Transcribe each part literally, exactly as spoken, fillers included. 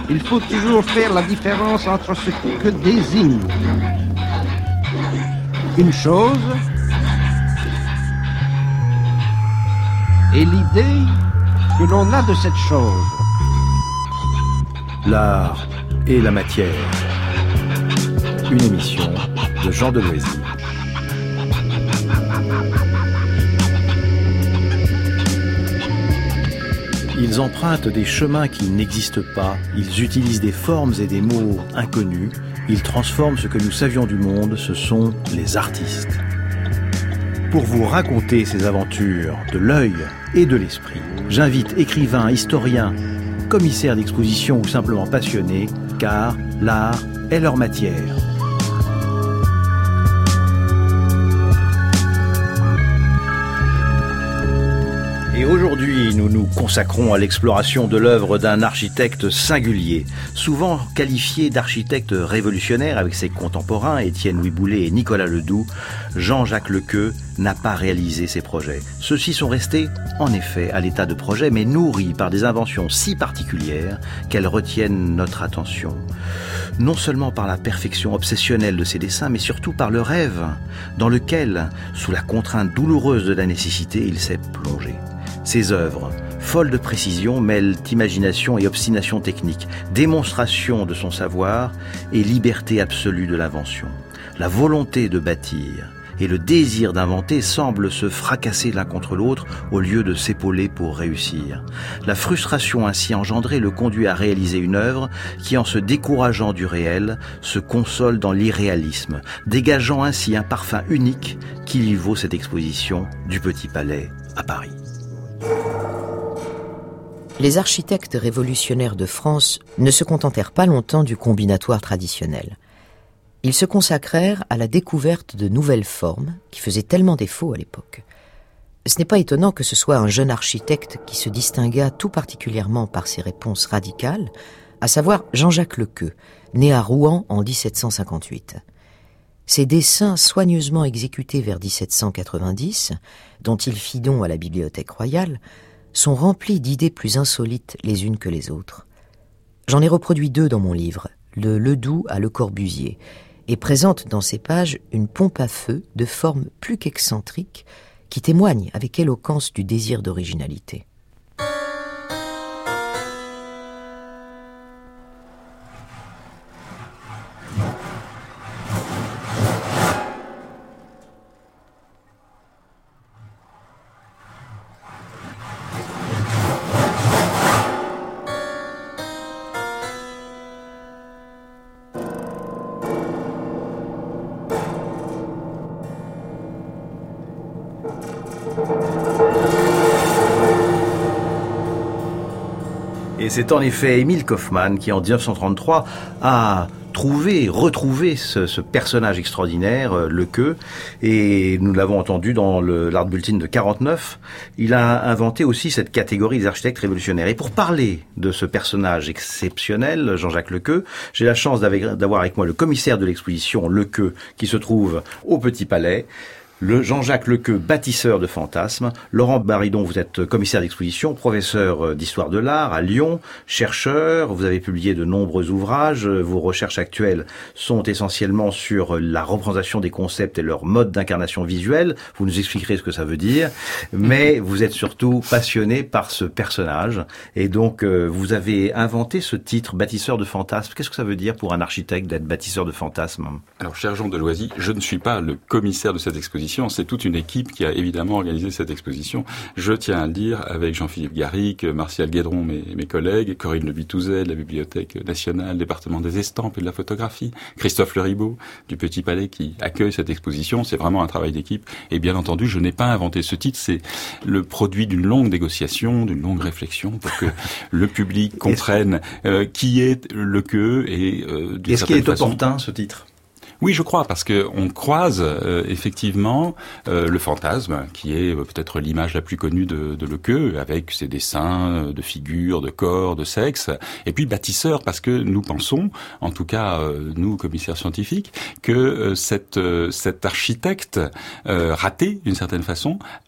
il faut toujours faire la différence entre ce que désigne une chose et l'idée que l'on a de cette chose. L'art et la matière. Une émission de Jean Deloisy. Ils empruntent des chemins qui n'existent pas, ils utilisent des formes et des mots inconnus, ils transforment ce que nous savions du monde, ce sont les artistes. Pour vous raconter ces aventures de l'œil et de l'esprit, j'invite écrivains, historiens, commissaires d'exposition ou simplement passionnés, car l'art est leur matière. Et aujourd'hui, nous nous consacrons à l'exploration de l'œuvre d'un architecte singulier, souvent qualifié d'architecte révolutionnaire avec ses contemporains Étienne Louis Boullée et Nicolas Ledoux. Jean-Jacques Lequeux n'a pas réalisé ses projets. Ceux-ci sont restés, en effet, à l'état de projet, mais nourris par des inventions si particulières qu'elles retiennent notre attention. Non seulement par la perfection obsessionnelle de ses dessins, mais surtout par le rêve dans lequel, sous la contrainte douloureuse de la nécessité, il s'est plongé. Ses œuvres, folles de précision, mêlent imagination et obstination technique, démonstration de son savoir et liberté absolue de l'invention. La volonté de bâtir et le désir d'inventer semblent se fracasser l'un contre l'autre au lieu de s'épauler pour réussir. La frustration ainsi engendrée le conduit à réaliser une œuvre qui, en se décourageant du réel, se console dans l'irréalisme, dégageant ainsi un parfum unique qui lui vaut cette exposition du Petit Palais à Paris. Les architectes révolutionnaires de France ne se contentèrent pas longtemps du combinatoire traditionnel. Ils se consacrèrent à la découverte de nouvelles formes qui faisaient tellement défaut à l'époque. Ce n'est pas étonnant que ce soit un jeune architecte qui se distingua tout particulièrement par ses réponses radicales, à savoir Jean-Jacques Lequeux, né à Rouen en dix-sept cent cinquante-huit. Ses dessins soigneusement exécutés vers dix-sept cent quatre-vingt-dix, dont il fit don à la Bibliothèque royale, sont remplis d'idées plus insolites les unes que les autres. J'en ai reproduit deux dans mon livre, de Ledoux à Le Corbusier, et présente dans ces pages une pompe à feu de forme plus qu'excentrique qui témoigne avec éloquence du désir d'originalité. Et c'est en effet Émile Kaufmann qui, en dix-neuf cent trente-trois, a trouvé, retrouvé ce, ce personnage extraordinaire, euh, Lequeux, et nous l'avons entendu dans le, l'Art Bulletin de quarante-neuf. Il a inventé aussi cette catégorie des architectes révolutionnaires. Et pour parler de ce personnage exceptionnel, Jean-Jacques Lequeux, j'ai la chance d'avoir avec moi le commissaire de l'exposition Lequeux, qui se trouve au Petit Palais. Le Jean-Jacques Lequeux, bâtisseur de fantasmes. Laurent Baridon, vous êtes commissaire d'exposition, professeur d'histoire de l'art à Lyon, chercheur, vous avez publié de nombreux ouvrages, vos recherches actuelles sont essentiellement sur la représentation des concepts et leur mode d'incarnation visuelle, vous nous expliquerez ce que ça veut dire, mais vous êtes surtout passionné par ce personnage, et donc euh, vous avez inventé ce titre, bâtisseur de fantasmes. Qu'est-ce que ça veut dire pour un architecte d'être bâtisseur de fantasmes? Alors, cher Jean Deloisy, je ne suis pas le commissaire de cette exposition. C'est toute une équipe qui a évidemment organisé cette exposition. Je tiens à le dire avec Jean-Philippe Garric, Martial Guédron, mes, mes collègues, Corinne Lebitouzet de la Bibliothèque nationale, département des estampes et de la photographie, Christophe Le Ribot du Petit Palais qui accueille cette exposition. C'est vraiment un travail d'équipe. Et bien entendu, je n'ai pas inventé ce titre. C'est le produit d'une longue négociation, d'une longue réflexion pour que le public comprenne euh, qui est Lequeux et euh, d'une Est-ce qu'il est façon, opportun ce titre? Oui, je crois, parce que on croise euh, effectivement euh, le fantasme, qui est euh, peut-être l'image la plus connue de, de Lequeux, avec ses dessins euh, de figures, de corps, de sexe, et puis bâtisseur, parce que nous pensons, en tout cas euh, nous, commissaires scientifiques, que euh, cette, euh, cet architecte euh, raté, d'une certaine façon,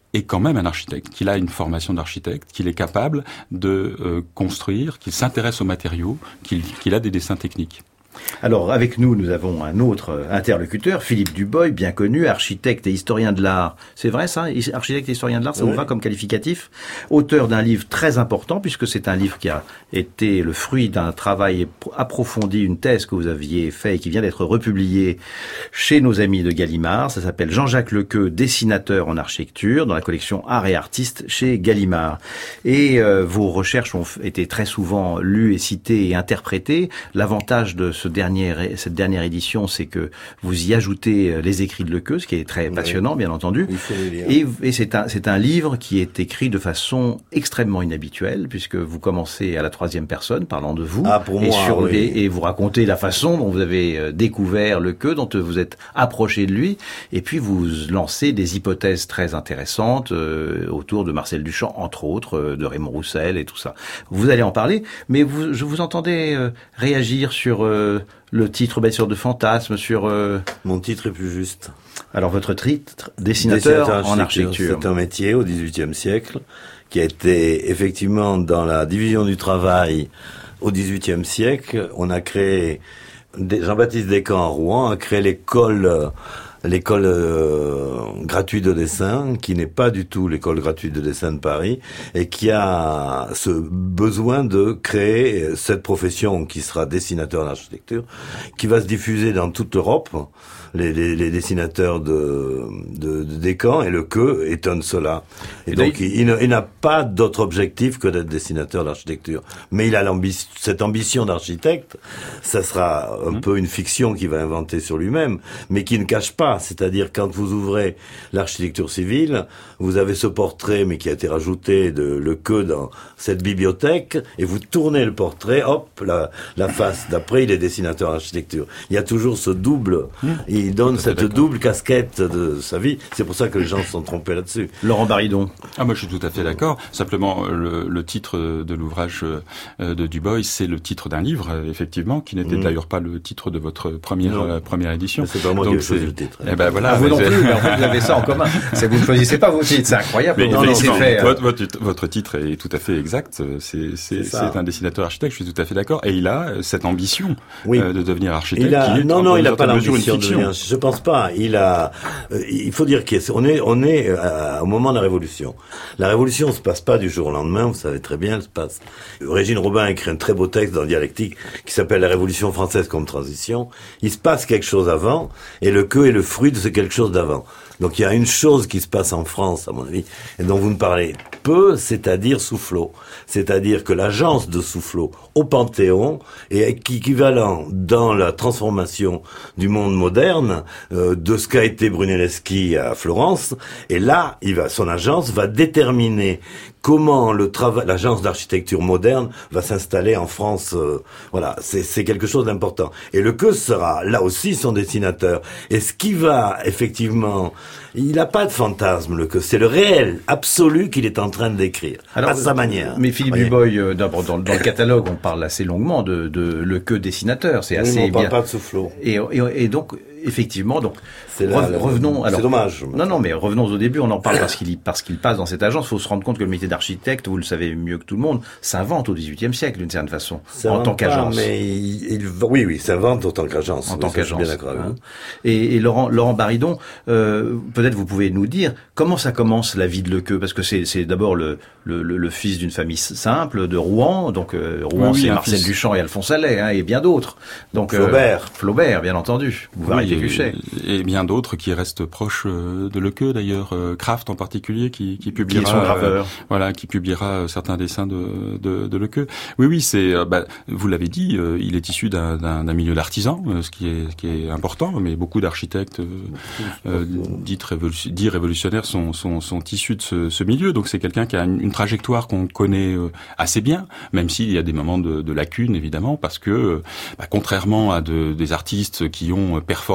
est quand même un architecte, qu'il a une formation d'architecte, qu'il est capable de euh, construire, qu'il s'intéresse aux matériaux, qu'il, qu'il a des dessins techniques. Alors, avec nous, nous avons un autre interlocuteur, Philippe Duboy, bien connu, architecte et historien de l'art. C'est vrai, ça? Architecte et historien de l'art, ça oui. vous va comme qualificatif? Auteur d'un livre très important, puisque c'est un livre qui a été le fruit d'un travail approfondi, une thèse que vous aviez fait et qui vient d'être republiée chez nos amis de Gallimard. Ça s'appelle Jean-Jacques Lequeux, dessinateur en architecture, dans la collection Art et Artistes chez Gallimard. Et euh, vos recherches ont été très souvent lues et citées et interprétées. L'avantage de ce Dernière, cette dernière édition, c'est que vous y ajoutez les écrits de Lequeux, ce qui est très passionnant, oui. bien entendu. Il faut les lire. Et, et c'est un, c'est un livre qui est écrit de façon extrêmement inhabituelle, puisque vous commencez à la troisième personne, parlant de vous. Ah, pour et, moi, sur, oui. et, et vous racontez la façon dont vous avez découvert Lequeux, dont vous êtes approché de lui, et puis vous lancez des hypothèses très intéressantes euh, autour de Marcel Duchamp, entre autres, euh, de Raymond Roussel et tout ça. Vous allez en parler, mais vous, je vous entendais euh, réagir sur euh, le titre, bien sûr, de Fantasme, sur... Euh... Mon titre est plus juste. Alors, votre titre, dessinateur, dessinateur en architecture. C'est un métier au dix-huitième siècle qui a été effectivement dans la division du travail au dix-huitième siècle. On a créé, Jean-Baptiste Descamps à Rouen a créé l'école... l'école euh, gratuite de dessin, qui n'est pas du tout l'école gratuite de dessin de Paris, et qui a ce besoin de créer cette profession qui sera dessinateur en architecture, qui va se diffuser dans toute l'Europe. Les, les, les dessinateurs de, de, de Descamps, et Lequeux est un de ceux-là. Et, et donc, il, il, il n'a pas d'autre objectif que d'être dessinateur d'architecture. Mais il a l'ambition, cette ambition d'architecte, ça sera un mmh. peu une fiction qu'il va inventer sur lui-même, mais qui ne cache pas. C'est-à-dire, quand vous ouvrez l'architecture civile, vous avez ce portrait, mais qui a été rajouté de Lequeux dans cette bibliothèque, et vous tournez le portrait, hop, la, la face d'après, il est dessinateur d'architecture. Il y a toujours ce double... Mmh. Il donne cette double casquette de sa vie. C'est pour ça que les gens se sont trompés là-dessus. Laurent Baridon. Ah, moi, je suis tout à fait d'accord. Simplement, le, le titre de l'ouvrage de Dubois, c'est le titre d'un livre, effectivement, qui n'était mmh. d'ailleurs pas le titre de votre première, euh, première édition. Mais c'est pas moi Donc, qui ai choisi le titre. Eh ben, voilà. Ah, vous non plus, mais en fait, vous avez ça en commun. C'est vous ne choisissez pas vos titres. C'est incroyable. Mais vous non, laissez non, faire. Votre, votre, votre titre est tout à fait exact. C'est, c'est, c'est, c'est un dessinateur architecte. Je suis tout à fait d'accord. Et il a cette ambition oui. euh, de devenir architecte. Il a, qui est non, non, il n'a pas l'ambition de devenir. Je pense pas. Il a, euh, il faut dire qu'on est, on est euh, au moment de la Révolution. La Révolution se passe pas du jour au lendemain, vous savez très bien, elle se passe. Régine Robin a écrit un très beau texte dans Dialectique qui s'appelle La Révolution française comme transition. Il se passe quelque chose avant, et Lequeux est le fruit de ce quelque chose d'avant. Donc il y a une chose qui se passe en France, à mon avis, et dont vous me parlez peu, c'est-à-dire Soufflot. C'est-à-dire que l'agence de Soufflot au Panthéon est équivalent dans la transformation du monde moderne euh, de ce qu'a été Brunelleschi à Florence. Et là, il va, son agence va déterminer comment le travail, l'agence d'architecture moderne va s'installer en France. Euh, voilà, c'est, c'est quelque chose d'important. Et Lequeux sera là aussi son dessinateur. Et ce qui va effectivement, il n'a pas de fantasme, Lequeux. C'est le réel absolu qu'il est en train de décrire, alors, à sa manière. Mais Philippe Duboy, euh, dans, dans, dans le catalogue, on parle assez longuement de, de Lequeux dessinateur. C'est oui, assez mais on bien. parle pas de Soufflot. Et, et, et donc, effectivement, donc c'est là, re, revenons. Alors, c'est dommage. Non, non, mais revenons au début. On en parle parce qu'il parce qu'il passe dans cette agence. Il faut se rendre compte que le métier d'architecte, vous le savez mieux que tout le monde, s'invente au dix-huitième siècle d'une certaine façon, ça en tant qu'agence. Pas, mais il, il, oui, oui, s'invente en tant qu'agence. En tant qu'agence. Bien d'accord. Hein. Et, et Laurent, Laurent Baridon, euh, peut-être vous pouvez nous dire comment ça commence la vie de Lequeux, parce que c'est, c'est d'abord le, le, le, le fils d'une famille simple de Rouen. Donc euh, Rouen, oui, c'est Marcel fils. Duchamp et Alphonse Allais, hein, et bien d'autres. Donc Flaubert, euh, Flaubert, bien entendu. Bouvard et Pécuchet. Et bien d'autres qui restent proches de Lequeux d'ailleurs, Kraft en particulier qui, qui publiera, qui est son graveur. Euh, voilà, qui publiera certains dessins de, de, de Lequeux. Oui, oui, c'est, bah, vous l'avez dit, euh, il est issu d'un, d'un, d'un milieu d'artisans, euh, ce qui est, ce qui est important, mais beaucoup d'architectes euh, euh, dits, révolution, dits révolutionnaires sont, sont, sont issus de ce, ce milieu. Donc c'est quelqu'un qui a une, une trajectoire qu'on connaît euh, assez bien, même s'il y a des moments de, de lacunes évidemment, parce que, bah, contrairement à de, des artistes qui ont performé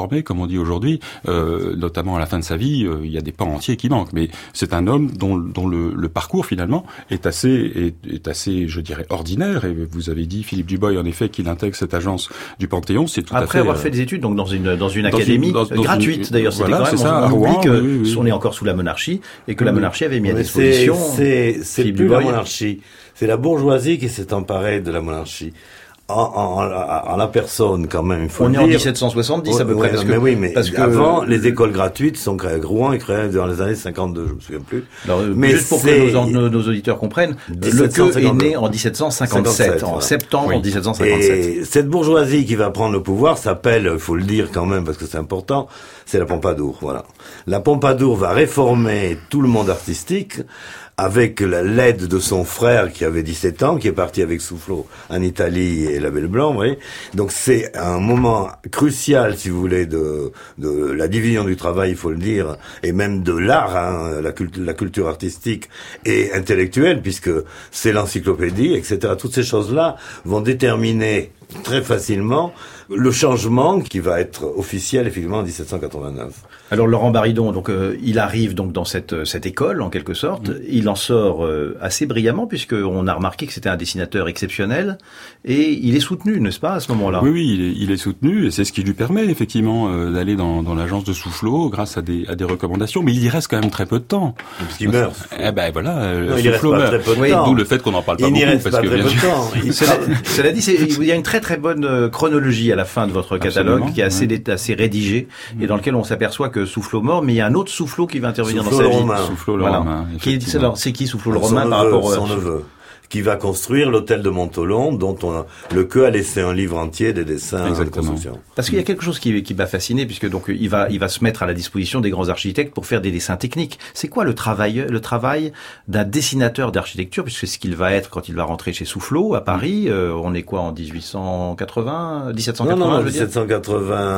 transformé, comme on dit aujourd'hui, euh, notamment à la fin de sa vie, euh, il y a des pans entiers qui manquent. Mais c'est un homme dont, dont le, le parcours finalement est assez, est, est assez, je dirais, ordinaire. Et vous avez dit, Philippe Dubois, en effet, qu'il intègre cette agence du Panthéon. C'est tout Après à fait, avoir euh, fait des études donc dans une dans une dans académie une, dans, dans gratuite une, d'ailleurs. C'était voilà, quand même c'est ça, on, à on Rouen, oublie que oui, oui. on est encore sous la monarchie et que la Oui. monarchie avait mis à Mais disposition. C'est, c'est, c'est Philippe plus la Dubois. monarchie. C'est la bourgeoisie qui s'est emparée de la monarchie. En, en, en, en la personne, quand même, il faut On le est en dire. dix-sept cent soixante-dix à peu Ouais, près. ouais, Parce mais que, oui, mais parce que avant, les écoles gratuites sont créées. Rouen est créée dans les années cinquante-deux, je me souviens plus. Alors, mais juste pour c'est- que nos, nos, nos auditeurs comprennent, le dix-sept queue cent est cinquante-deux. né en dix-sept cent cinquante-sept, en voilà. septembre Oui. dix-sept cent cinquante-sept. Et cette bourgeoisie qui va prendre le pouvoir s'appelle, il faut le dire quand même parce que c'est important, c'est la Pompadour, voilà. La Pompadour va réformer tout le monde artistique avec la- l'aide de son frère qui avait dix-sept ans, qui est parti avec Soufflot en Italie et la Belle Blanc, vous voyez. Donc c'est un moment crucial, si vous voulez, de, de la division du travail, il faut le dire, et même de l'art, hein, la, culture, la culture artistique et intellectuelle, puisque c'est l'encyclopédie, et cetera. Toutes ces choses-là vont déterminer très facilement le changement qui va être officiel effectivement en dix-sept cent quatre-vingt-neuf. Alors Laurent Baridon, donc euh, il arrive donc dans cette cette école en quelque sorte. Mmh. Il en sort euh, assez brillamment puisque on a remarqué que c'était un dessinateur exceptionnel et il est soutenu, n'est-ce pas, à ce moment-là? Oui, oui, il est, il est soutenu et c'est ce qui lui permet effectivement euh, d'aller dans, dans l'agence de Soufflot grâce à des, à des recommandations. Mais il y reste quand même très peu de temps. Parce qu'il meurt. Eh ben voilà, euh, Non, il y reste Soufflot pas meurt. très peu de Oui, temps. D'où le fait qu'on n'en parle pas Il n'y beaucoup reste parce pas que très bien peu de sûr- temps. Il- Cela, cela dit, c'est, il y a une très très bonne euh, chronologie à la fin de votre catalogue Absolument, qui est assez, ouais. dé- assez rédigé et dans lequel on s'aperçoit que Soufflot mort, mais il y a un autre Soufflot qui va intervenir Soufflot dans le sa vie. Romain. Soufflot le Voilà. Romain, Qui est, effectivement. alors, c'est qui Soufflot le Son Romain par neveu, rapport son euh, neveu, qui va construire l'hôtel de Montholon, dont on a, le queue a laissé un livre entier des dessins de Exactement. construction. Parce qu'il y a quelque chose qui, qui m'a fasciné, puisque donc il va, il va se mettre à la disposition des grands architectes pour faire des dessins techniques. C'est quoi le travail, le travail d'un dessinateur d'architecture, puisque c'est ce qu'il va être quand il va rentrer chez Soufflot à Paris. Euh, on est quoi en dix-huit cent quatre-vingts, dix-sept cent Non, quatre-vingts, non, je veux dire. dix-sept cent quatre-vingts.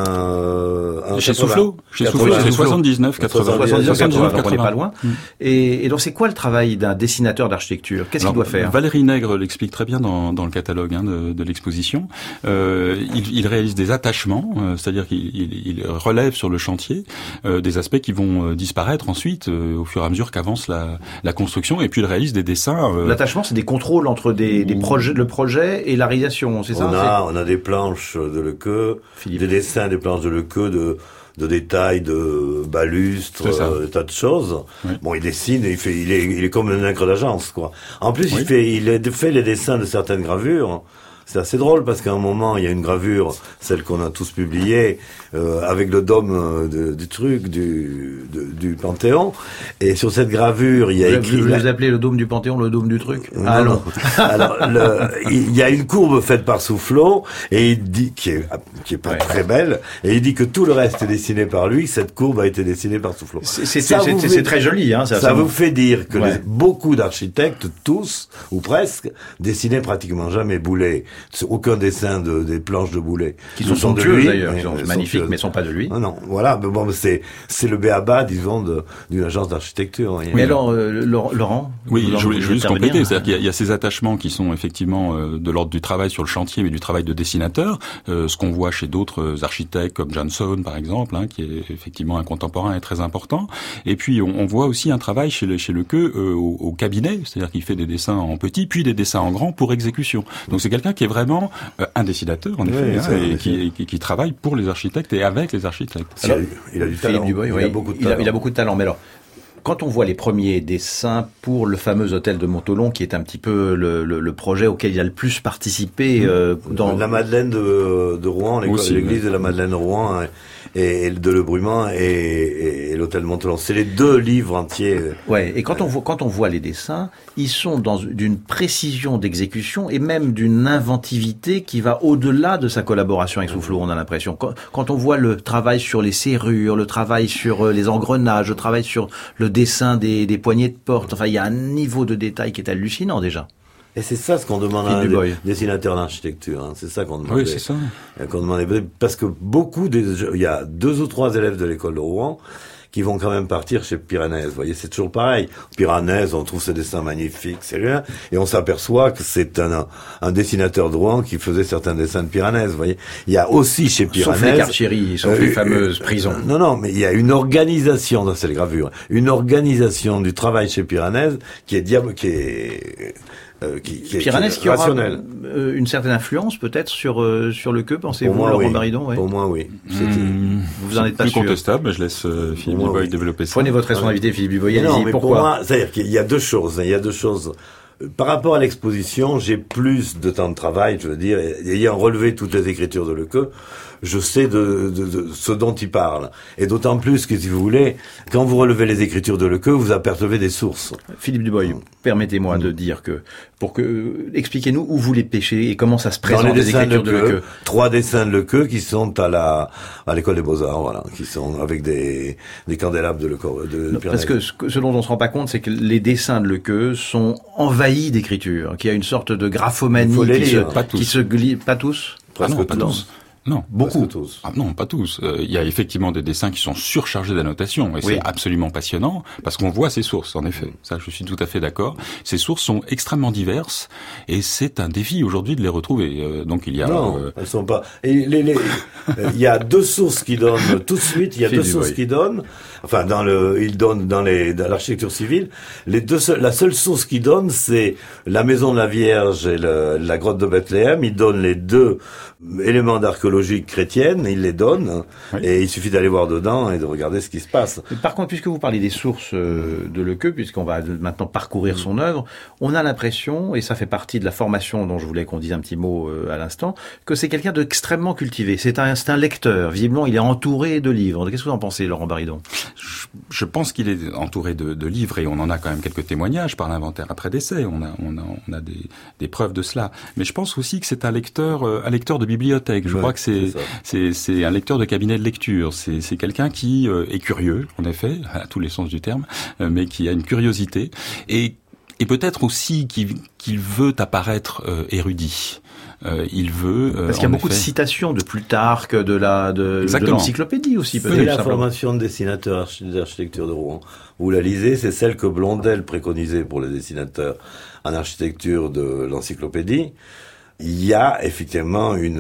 Euh, Chez Soufflot, chez quatre-vingts. Soufflot, c'est Soufflot. soixante-dix-neuf, quatre-vingts. soixante-dix-neuf, quatre-vingts, donc on n'est pas quatre-vingts. loin. Et, et donc c'est quoi le travail d'un dessinateur d'architecture? Qu'est-ce qu'il Alors, doit faire? Valérie Nègre l'explique très bien dans, dans le catalogue hein, de, de l'exposition. Euh, il, il réalise des attachements, euh, c'est-à-dire qu'il il, il relève sur le chantier euh, des aspects qui vont euh, disparaître ensuite euh, au fur et à mesure qu'avance la, la construction, et puis il réalise des dessins. Euh, L'attachement, c'est des contrôles entre des, des projets, le projet et la réalisation, c'est ça? On a, on a des planches de Lequeux, Philippe. des dessins des planches de Lequeux, de, de détails, de balustres, C'est ça. euh, des tas de choses. Oui. Bon, il dessine, et il fait, il est, il est comme un nègre d'agence, quoi. En plus, Oui. il fait, il a fait les dessins de certaines gravures. C'est assez drôle parce qu'à un moment, il y a une gravure, celle qu'on a tous publiée, euh, avec le dôme euh, de- du truc, du, de- du Panthéon. Et sur cette gravure, il y a Vous, écrit... vous la- les appelez le dôme du Panthéon, le dôme du truc? Non, Ah non. non. Alors, le- il y a une courbe faite par Soufflot, et il dit, qui est, qui est pas Ouais. très belle, et il dit que tout le reste est dessiné par lui, cette courbe a été dessinée par Soufflot. C'est, c'est, Ça c'est- vous c'est- fait- c'est très joli, hein, ça. Ça vous fait dire que Ouais. les- beaucoup d'architectes, tous, ou presque, dessinaient pratiquement jamais Boulet. C'est aucun dessin de, des planches de Boulet. Qui Ce sont de somptueuses lui, d'ailleurs, mais- qui sont mais magnifiques, somptueuses. mais sont pas de lui. Non, non, voilà, mais bon, c'est, c'est le béaba, disons, de, d'une agence d'architecture. vous voyez. Mais alors, euh, Laurent, Laurent Oui, Laurent, je voulais vous je voulais juste intervenir compléter, c'est-à-dire qu'il y a, il y a ces attachements qui sont effectivement euh, de l'ordre du travail sur le chantier, mais du travail de dessinateur, euh, ce qu'on voit chez d'autres architectes comme Johnson par exemple, hein, qui est effectivement un contemporain et très important. Et puis on, on voit aussi un travail chez le chez le queue euh, au, au cabinet, c'est-à-dire qu'il fait des dessins en petit, puis des dessins en grand pour exécution. Donc c'est quelqu'un qui est vraiment euh, un dessinateur en Oui, effet, c'est hein, en et effet. qui, qui, qui travaille pour les architectes et avec les architectes. Il a, Alors, il a du Philippe talent. Dubois, il oui, a beaucoup de il a, talent. il a beaucoup de talent. Mais alors, quand on voit les premiers dessins pour le fameux hôtel de Montholon, qui est un petit peu le, le, le projet auquel il a le plus participé euh, dans La Madeleine de, de Rouen, l'école- Aussi, l'église ouais. de la Madeleine de Rouen et, et de Le Brumant et, et, et l'hôtel Montholon. C'est les deux livres entiers. Ouais, et quand on voit quand on voit les dessins, ils sont dans d'une précision d'exécution et même d'une inventivité qui va au-delà de sa collaboration avec Soufflot, on a l'impression. Quand, quand on voit le travail sur les serrures, le travail sur euh, les engrenages, le travail sur le dessin des, des poignées de porte, enfin il y a un niveau de détail qui est hallucinant déjà. Et c'est ça ce qu'on demande à Philippe un Dubois. dé- dessinateur d'architecture. Hein. C'est ça qu'on demande. Oui, c'est ça. Qu'on demandait. Parce que beaucoup des, il y a deux ou trois élèves de l'école de Rouen qui vont quand même partir chez Piranèse. Vous voyez, c'est toujours pareil. Piranèse, on trouve ses dessins magnifiques, c'est rien, et on s'aperçoit que c'est un, un dessinateur de Rouen qui faisait certains dessins de Piranèse. Vous voyez, il y a aussi chez Piranèse... Sauf les Cartieri, sauf euh, les fameuses euh, prisons. Non, non, mais il y a une organisation dans cette gravure, une organisation du travail chez Piranèse qui est diable, qui est... Euh, qui, qui, Piranèse qui, qui aura rationnel. Euh, une certaine influence peut-être sur euh, sur le queue, pensez-vous, moi, Laurent oui. Baridon, ouais. Pour moi, oui. Mmh, vous en êtes pas plus sûr. Contestable, mais je laisse euh, Philippe Dubois oui. développer ça. Prenez votre responsabilité, Philippe Dubois. Non, mais pourquoi pour moi, c'est-à-dire qu'il y a deux choses. Il y a deux choses. Par rapport à l'exposition, j'ai plus de temps de travail, je veux dire, ayant relevé toutes les écritures de Lequeux, je sais de, de, de ce dont il parle. Et d'autant plus que, si vous voulez, quand vous relevez les écritures de Lequeux, vous apercevez des sources. Philippe Dubois, mmh. permettez-moi mmh. de dire que, pour que, expliquez-nous où vous les pêchez et comment ça se présente, dans les, les écritures de Lequeux. Trois dessins de Lequeux qui sont à la, à l'école des Beaux-Arts, voilà, qui sont avec des, des candélabres de Lequeux, de, de Parce que ce, ce dont on se rend pas compte, c'est que les dessins de Lequeux sont envahis d'écriture, qu'il y a une sorte de graphomanie qui se, pas tous. qui se glisse, pas tous? Presque ah non, pas tous. tous. Non, beaucoup. Tous. Ah non, pas tous. Il euh, y a effectivement des dessins qui sont surchargés d'annotations et oui. c'est absolument passionnant parce qu'on voit ces sources. En effet, ça, je suis tout à fait d'accord. Ces sources sont extrêmement diverses et c'est un défi aujourd'hui de les retrouver. Euh, donc il y a. Non, euh... elles sont pas. Et les, les, il y a deux sources qui donnent tout de suite. Il y a deux sources qui donnent. Enfin, dans le, ils donnent dans les, dans l'architecture civile. Les deux, seuls, la seule source qui donne, c'est la maison de la Vierge et le, la grotte de Bethléem. Ils donnent les deux éléments d'archéologie chrétienne, il les donne, oui. et il suffit d'aller voir dedans et de regarder ce qui se passe. Par contre, puisque vous parlez des sources de Lequeux, puisqu'on va maintenant parcourir son œuvre, on a l'impression, et ça fait partie de la formation dont je voulais qu'on dise un petit mot à l'instant, que c'est quelqu'un d'extrêmement cultivé. C'est un, c'est un lecteur. Visiblement, il est entouré de livres. Qu'est-ce que vous en pensez, Laurent Baridon ? je, je pense qu'il est entouré de, de livres, et on en a quand même quelques témoignages par l'inventaire après décès. On a, on a, on a des, des preuves de cela. Mais je pense aussi que c'est un lecteur, un lecteur de bibliothèque. Je ouais, crois que c'est, c'est, c'est un lecteur de cabinet de lecture. C'est, c'est quelqu'un qui euh, est curieux, en effet, à tous les sens du terme, euh, mais qui a une curiosité et, et peut-être aussi qu'il, qu'il veut apparaître euh, érudit. Euh, il veut. Euh, Parce qu'il y a beaucoup effet... de citations de Plutarque, de la de, de l'encyclopédie aussi. Peut-être. C'est la formation de dessinateur d'architecture de Rouen. Vous la lisez, c'est celle que Blondel préconisait pour les dessinateurs en architecture de l'encyclopédie. Il y a effectivement une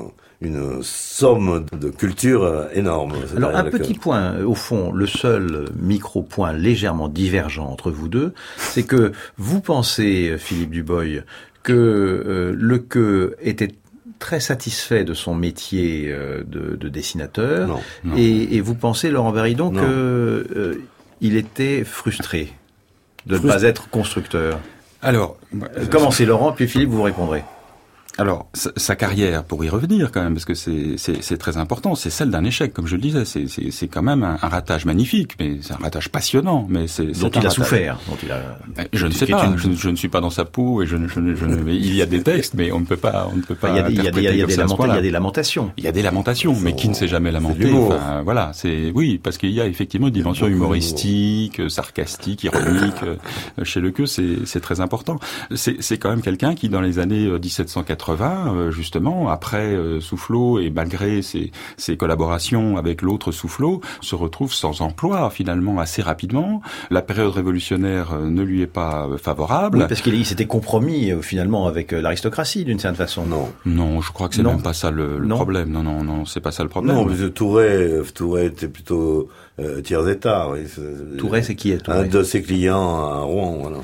une somme de culture énorme. Alors un petit point, au fond, le seul micro-point légèrement divergent entre vous deux, c'est que vous pensez, Philippe Dubois, que euh, Lequeux était très satisfait de son métier euh, de, de dessinateur, non, non. Et, et vous pensez, Laurent Baridon, que euh, il était frustré de ne pas être constructeur. Alors, euh, commencez Laurent, puis Philippe, vous répondrez. Alors, sa, sa carrière, pour y revenir quand même, parce que c'est, c'est, c'est très important, c'est celle d'un échec, comme je le disais. C'est, c'est, c'est quand même un, un ratage magnifique, mais c'est un ratage passionnant. Mais c'est, c'est dont il a ratage. souffert. Dont il a... Je ne sais pas. Une... Je, je ne suis pas dans sa peau et je ne. Je ne, je ne il y a des textes, mais on ne peut pas. On ne peut pas. Il y a des, il y a des, il y a des, lamenta- il y a des lamentations. Il y a des lamentations, mais qui ne s'est jamais lamenté. Enfin, voilà. C'est oui, parce qu'il y a effectivement une dimension humoristique, sarcastique, ironique chez Lequeux. C'est, c'est très important. C'est, c'est quand même quelqu'un qui, dans les années dix-sept cent quatre-vingts, justement, après euh, Soufflot et malgré ses, ses collaborations avec l'autre Soufflot, se retrouve sans emploi finalement assez rapidement. La période révolutionnaire euh, ne lui est pas euh, favorable. Oui, parce qu'il s'était compromis euh, finalement avec euh, l'aristocratie d'une certaine façon. Non, non, je crois que c'est non. même pas ça le, le non. problème. Non, non, non, c'est pas ça le problème. Non, mais Touret, Touret était plutôt euh, tiers état. Oui. Touret, c'est qui est Touret ? Un de ses clients à Rouen, voilà.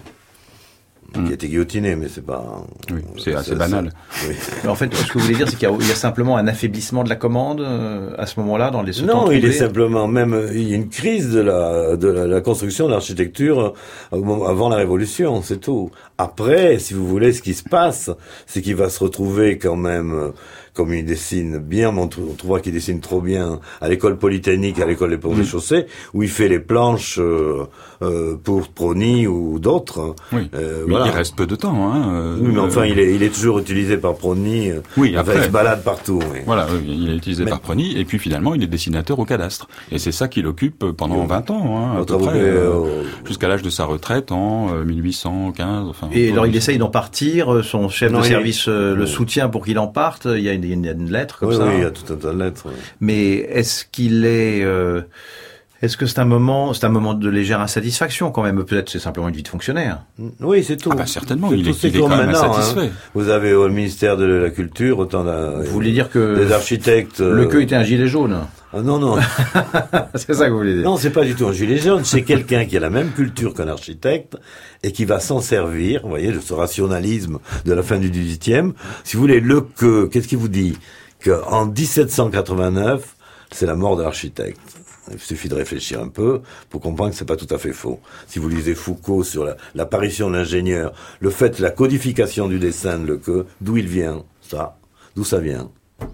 Qui a été guillotiné, mais c'est pas... Oui, c'est assez c'est, banal. C'est, oui. En fait, ce que vous voulez dire, c'est qu'il y a, il y a simplement un affaiblissement de la commande euh, à ce moment-là, dans les... Non, il est simplement... Même, il y a une crise de la, de la, la construction de l'architecture avant la Révolution, c'est tout. Après, si vous voulez, ce qui se passe, c'est qu'il va se retrouver quand même... Comme il dessine bien, mais on trouvera qu'il dessine trop bien à l'école polytechnique, à l'école des ponts et chaussées, où il fait les planches euh, euh, pour Prony ou d'autres. Oui, euh, mais voilà. Il reste peu de temps. Hein, euh, oui, mais enfin, il est, il est toujours utilisé par Prony. Euh, oui, après. Il se balade partout. Oui. Voilà, oui, il est utilisé mais... par Prony, et puis finalement, il est dessinateur au cadastre. Et c'est ça qu'il occupe pendant oui. vingt ans, hein, à peu près, euh, jusqu'à l'âge de sa retraite en euh, mille huit cent quinze. Enfin, et alors, il essaye d'en partir, son chef non, de service euh, est... le soutient pour qu'il en parte, il y a une Il y a une lettre comme oui, ça. Oui, il y a tout un tas de lettres. Oui. Mais est-ce qu'il est, euh, Est-ce que c'est un moment, c'est un moment de légère insatisfaction quand même? Peut-être c'est simplement une vie de fonctionnaire. Oui, c'est tout. Ah bah certainement, c'est il, tout, est, il est quand même insatisfait. Hein. Vous avez au ministère de la Culture autant d'un... Vous voulez dire que des architectes... Le queue était un gilet jaune? Ah, non, non. C'est ça que vous voulez dire? Non, c'est pas du tout un gilet jaune. C'est quelqu'un qui a la même culture qu'un architecte et qui va s'en servir, vous voyez, de ce rationalisme de la fin du dix-huitième. Si vous voulez, le queue, qu'est-ce qu'il vous dit? Qu'en dix-sept cent quatre-vingt-neuf, c'est la mort de l'architecte. Il suffit de réfléchir un peu pour comprendre que c'est pas tout à fait faux. Si vous lisez Foucault sur la, l'apparition de l'ingénieur, le fait, la codification du dessin de Lequeux, d'où il vient, ça, d'où ça vient?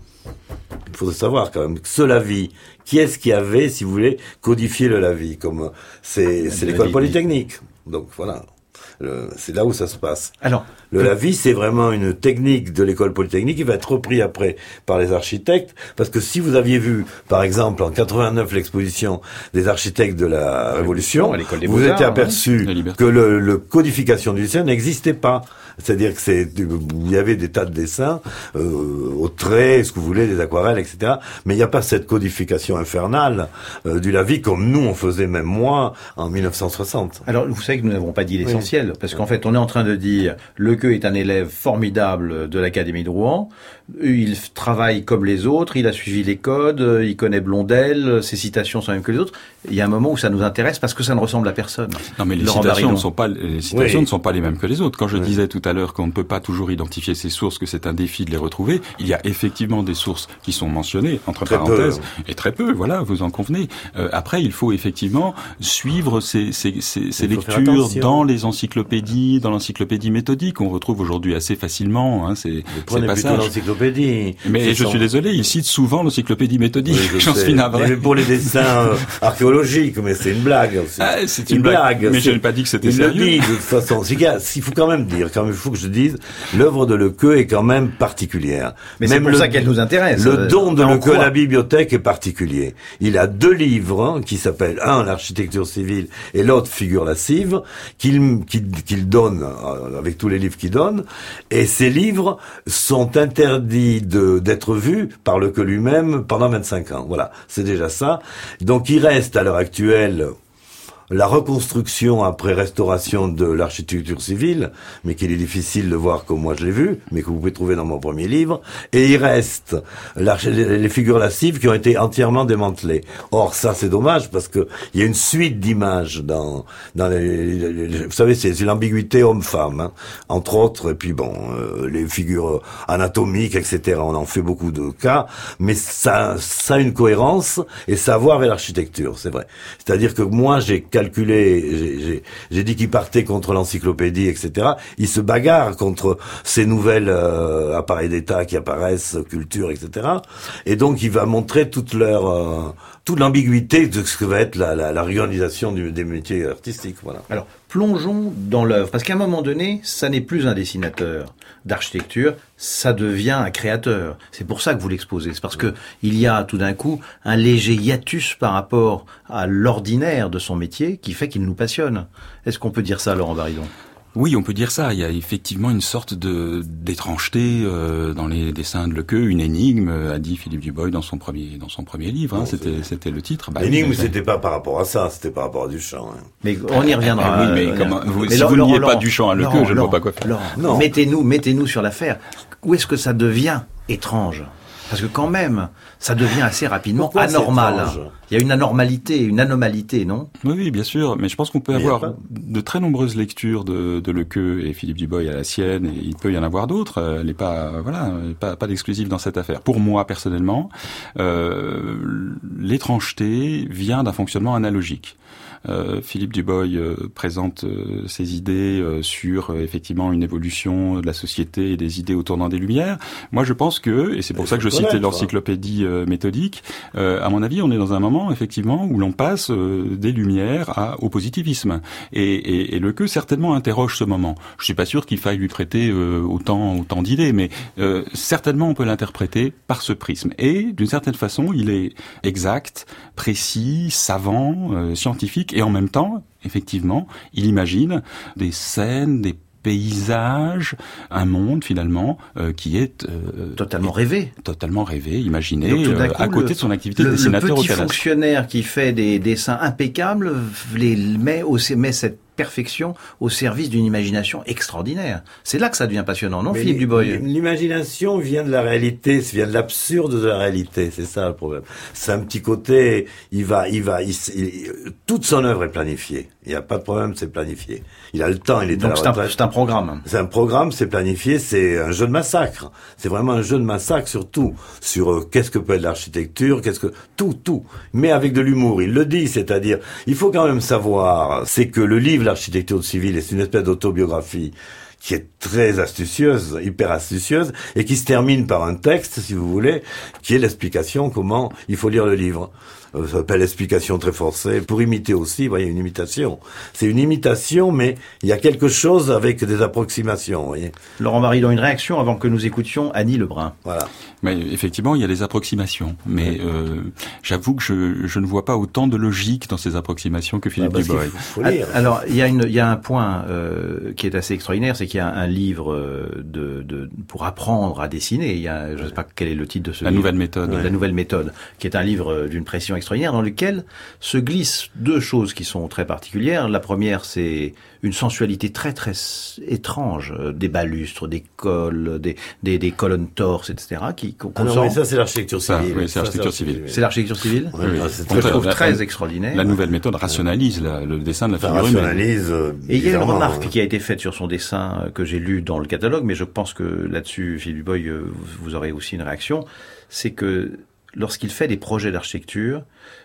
Il faut savoir quand même, ce Lavie, qui est-ce qui avait, si vous voulez, codifié le Lavie, comme c'est, c'est l'école polytechnique. Donc voilà. Le, c'est là où ça se passe. Alors, le Lavie, c'est vraiment une technique de l'école polytechnique qui va être repris après par les architectes, parce que si vous aviez vu, par exemple, en quatre-vingt-neuf, l'exposition des architectes de la Révolution, Révolution vous étiez aperçu hein, que le, le codification du dessin n'existait pas. C'est-à-dire que c'est, il y avait des tas de dessins, euh, au trait, ce que vous voulez, des aquarelles, et cetera. Mais il n'y a pas cette codification infernale euh, du Lavie comme nous on faisait, même moi, en mille neuf cent soixante. Alors, vous savez que nous n'avons pas dit l'essentiel, oui. Parce qu'en fait, on est en train de dire Lequeux est un élève formidable de l'Académie de Rouen. Il travaille comme les autres, il a suivi les codes, il connaît Blondel, ses citations sont les mêmes que les autres. Il y a un moment où ça nous intéresse parce que ça ne ressemble à personne. Non, mais les Laurent citations Baridon. ne sont pas, les citations oui. ne sont pas les mêmes que les autres. Quand je oui. disais tout à l'heure qu'on ne peut pas toujours identifier ses sources, que c'est un défi de les retrouver, il y a effectivement des sources qui sont mentionnées, entre très parenthèses, peu. et très peu, voilà, vous en convenez. Euh, après, il faut effectivement suivre ces, ces, ces, ces lectures dans les encyclopédies, dans l'encyclopédie méthodique, on retrouve aujourd'hui assez facilement, hein, ces, ces passages. l'encyclopédie. Mais c'est je son... suis désolé, il cite souvent l'encyclopédie méthodique, oui, j'en suis navré. Mais pour les dessins euh, archéologiques, mais c'est une blague. C'est, ah, c'est une, une blague, blague. Mais je n'ai pas dit que c'était il sérieux. Il le dit, de toute façon. Il faut quand même dire, quand même, il faut que je dise, l'œuvre de Lequeux est quand même particulière. Mais même c'est pour le, ça qu'elle nous intéresse. Le don de Lequeux à la bibliothèque est particulier. Il a deux livres, hein, qui s'appellent, un, l'architecture civile, et l'autre, figure lascive, qu'il, qu'il, qu'il donne, avec tous les livres qu'il donne, et ces livres sont interdits de, d'être vus par Lequeux lui-même pendant vingt-cinq ans. Voilà. C'est déjà ça. Donc, il reste, à l'heure actuelle, la reconstruction après restauration de l'architecture civile, mais qu'il est difficile de voir comme moi je l'ai vu, mais que vous pouvez trouver dans mon premier livre, et il reste les figures lascives qui ont été entièrement démantelées. Or, ça c'est dommage, parce que il y a une suite d'images dans, dans les, les, les vous savez, c'est, c'est l'ambiguïté homme-femme, hein, entre autres, et puis bon, euh, les figures anatomiques, et cetera. On en fait beaucoup de cas, mais ça, ça a une cohérence, et ça a à voir avec l'architecture, c'est vrai. C'est-à-dire que moi, j'ai calculé, j'ai, j'ai, j'ai dit qu'il partait contre l'encyclopédie, et cetera. Il se bagarre contre ces nouvelles euh, appareils d'État qui apparaissent, culture, et cetera. Et donc, il va montrer toute leur, euh, toute l'ambiguïté de ce que va être la, la, la réorganisation du, des métiers artistiques. Voilà. Alors, plongeons dans l'œuvre, parce qu'à un moment donné, ça n'est plus un dessinateur d'architecture, ça devient un créateur. C'est pour ça que vous l'exposez. C'est parce que il y a tout d'un coup un léger hiatus par rapport à l'ordinaire de son métier qui fait qu'il nous passionne. Est-ce qu'on peut dire ça, Laurent Baridon ? Oui, on peut dire ça. Il y a effectivement une sorte de d'étrangeté euh, dans les dessins de Lequeux, une énigme, a dit Philippe Dubois dans son premier dans son premier livre. Hein, c'était c'était le titre. Bah, l'énigme, oui, c'était pas par rapport à ça, c'était par rapport à Duchamp. Hein. Mais on y reviendra. Ah, oui, mais, euh, comment, vous, mais si Laurent, vous Laurent, niez Laurent, pas Duchamp à Lequeux, Laurent, je ne vois pas quoi faire. Laurent, non. Mettez-nous, mettez-nous sur l'affaire. Où est-ce que ça devient étrange ? Parce que quand même, ça devient assez rapidement Pourquoi anormal. Il y a une anormalité, une anomalité, non ? Oui, oui, bien sûr. Mais je pense qu'on peut mais avoir pas... de très nombreuses lectures de, de Lequeux et Philippe Dubois à la sienne. Et il peut y en avoir d'autres. Elle n'est pas, voilà, pas, pas d'exclusive dans cette affaire. Pour moi, personnellement, euh, l'étrangeté vient d'un fonctionnement analogique. Euh, Philippe Dubois euh, présente euh, ses idées euh, sur euh, effectivement une évolution de la société et des idées au tournant des Lumières. Moi, je pense que, et c'est pour ça que je citais l'encyclopédie euh, méthodique, euh, à mon avis, on est dans un moment effectivement où l'on passe euh, des Lumières à, au positivisme. Et, et, et Lequeux certainement interroge ce moment. Je suis pas sûr qu'il faille lui prêter euh, autant autant d'idées, mais euh, certainement on peut l'interpréter par ce prisme. Et d'une certaine façon, il est exact, précis, savant, euh, scientifique. Et en même temps, effectivement, il imagine des scènes, des paysage, un monde finalement euh, qui est euh, totalement rêvé, totalement rêvé, imaginé, coup, euh, à côté le, de son activité le, de dessinateur le petit au Canada. Fonctionnaire qui fait des dessins impeccables les met, au, met cette perfection au service d'une imagination extraordinaire. C'est là que ça devient passionnant, non, mais Philippe Duboy? L'imagination vient de la réalité, vient de l'absurde de la réalité, c'est ça le problème. C'est un petit côté, il va, il va, il, il, toute son œuvre est planifiée. Il n'y a pas de problème, c'est planifié. Il a le temps, il est Donc à la c'est un, retraite. c'est un programme. C'est un programme, c'est planifié, c'est un jeu de massacre. C'est vraiment un jeu de massacre sur tout, sur euh, qu'est-ce que peut être l'architecture, qu'est-ce que tout, tout, mais avec de l'humour. Il le dit, c'est-à-dire, il faut quand même savoir, c'est que le livre L'architecture civile est une espèce d'autobiographie qui est très astucieuse, hyper astucieuse, et qui se termine par un texte, si vous voulez, qui est l'explication comment il faut lire le livre. Ça s'appelle l'explication très forcée, pour imiter aussi, vous voyez, une imitation. C'est une imitation, mais il y a quelque chose avec des approximations, vous voyez. Laurent Baridon, une réaction avant que nous écoutions Annie Lebrun. Voilà. Mais effectivement, il y a des approximations, mais euh, j'avoue que je, je ne vois pas autant de logique dans ces approximations que Philippe ah, Duboy. Faut, faut lire. Alors, il y a une, il y a un point euh, qui est assez extraordinaire, c'est qu'il y a un, un livre de, de pour apprendre à dessiner. Il y a, je ne sais pas quel est le titre de ce La livre. nouvelle méthode. La ouais. nouvelle méthode, qui est un livre d'une pression extraordinaire dans lequel se glissent deux choses qui sont très particulières. La première, c'est une sensualité très très étrange, des balustres, des cols, des, des, des colonnes torses, et cetera. Qui, qu'on ah non, sent... mais ça c'est l'architecture Ça, civile. oui, c'est Ça, l'architecture civile. C'est l'architecture civile. Ouais, Oui, ah, oui. c'est Que je très, trouve la- très la- extraordinaire. La nouvelle méthode rationalise la, le dessin de la ça figure humaine. rationalise. euh, Et il y a une bizarrement, remarque hein. qui a été faite sur son dessin euh, que j'ai lu dans le catalogue, mais je pense que là-dessus, Philippe Duboy, euh, vous vous aurez aussi une réaction, c'est que lorsqu'il fait des projets d'architecture,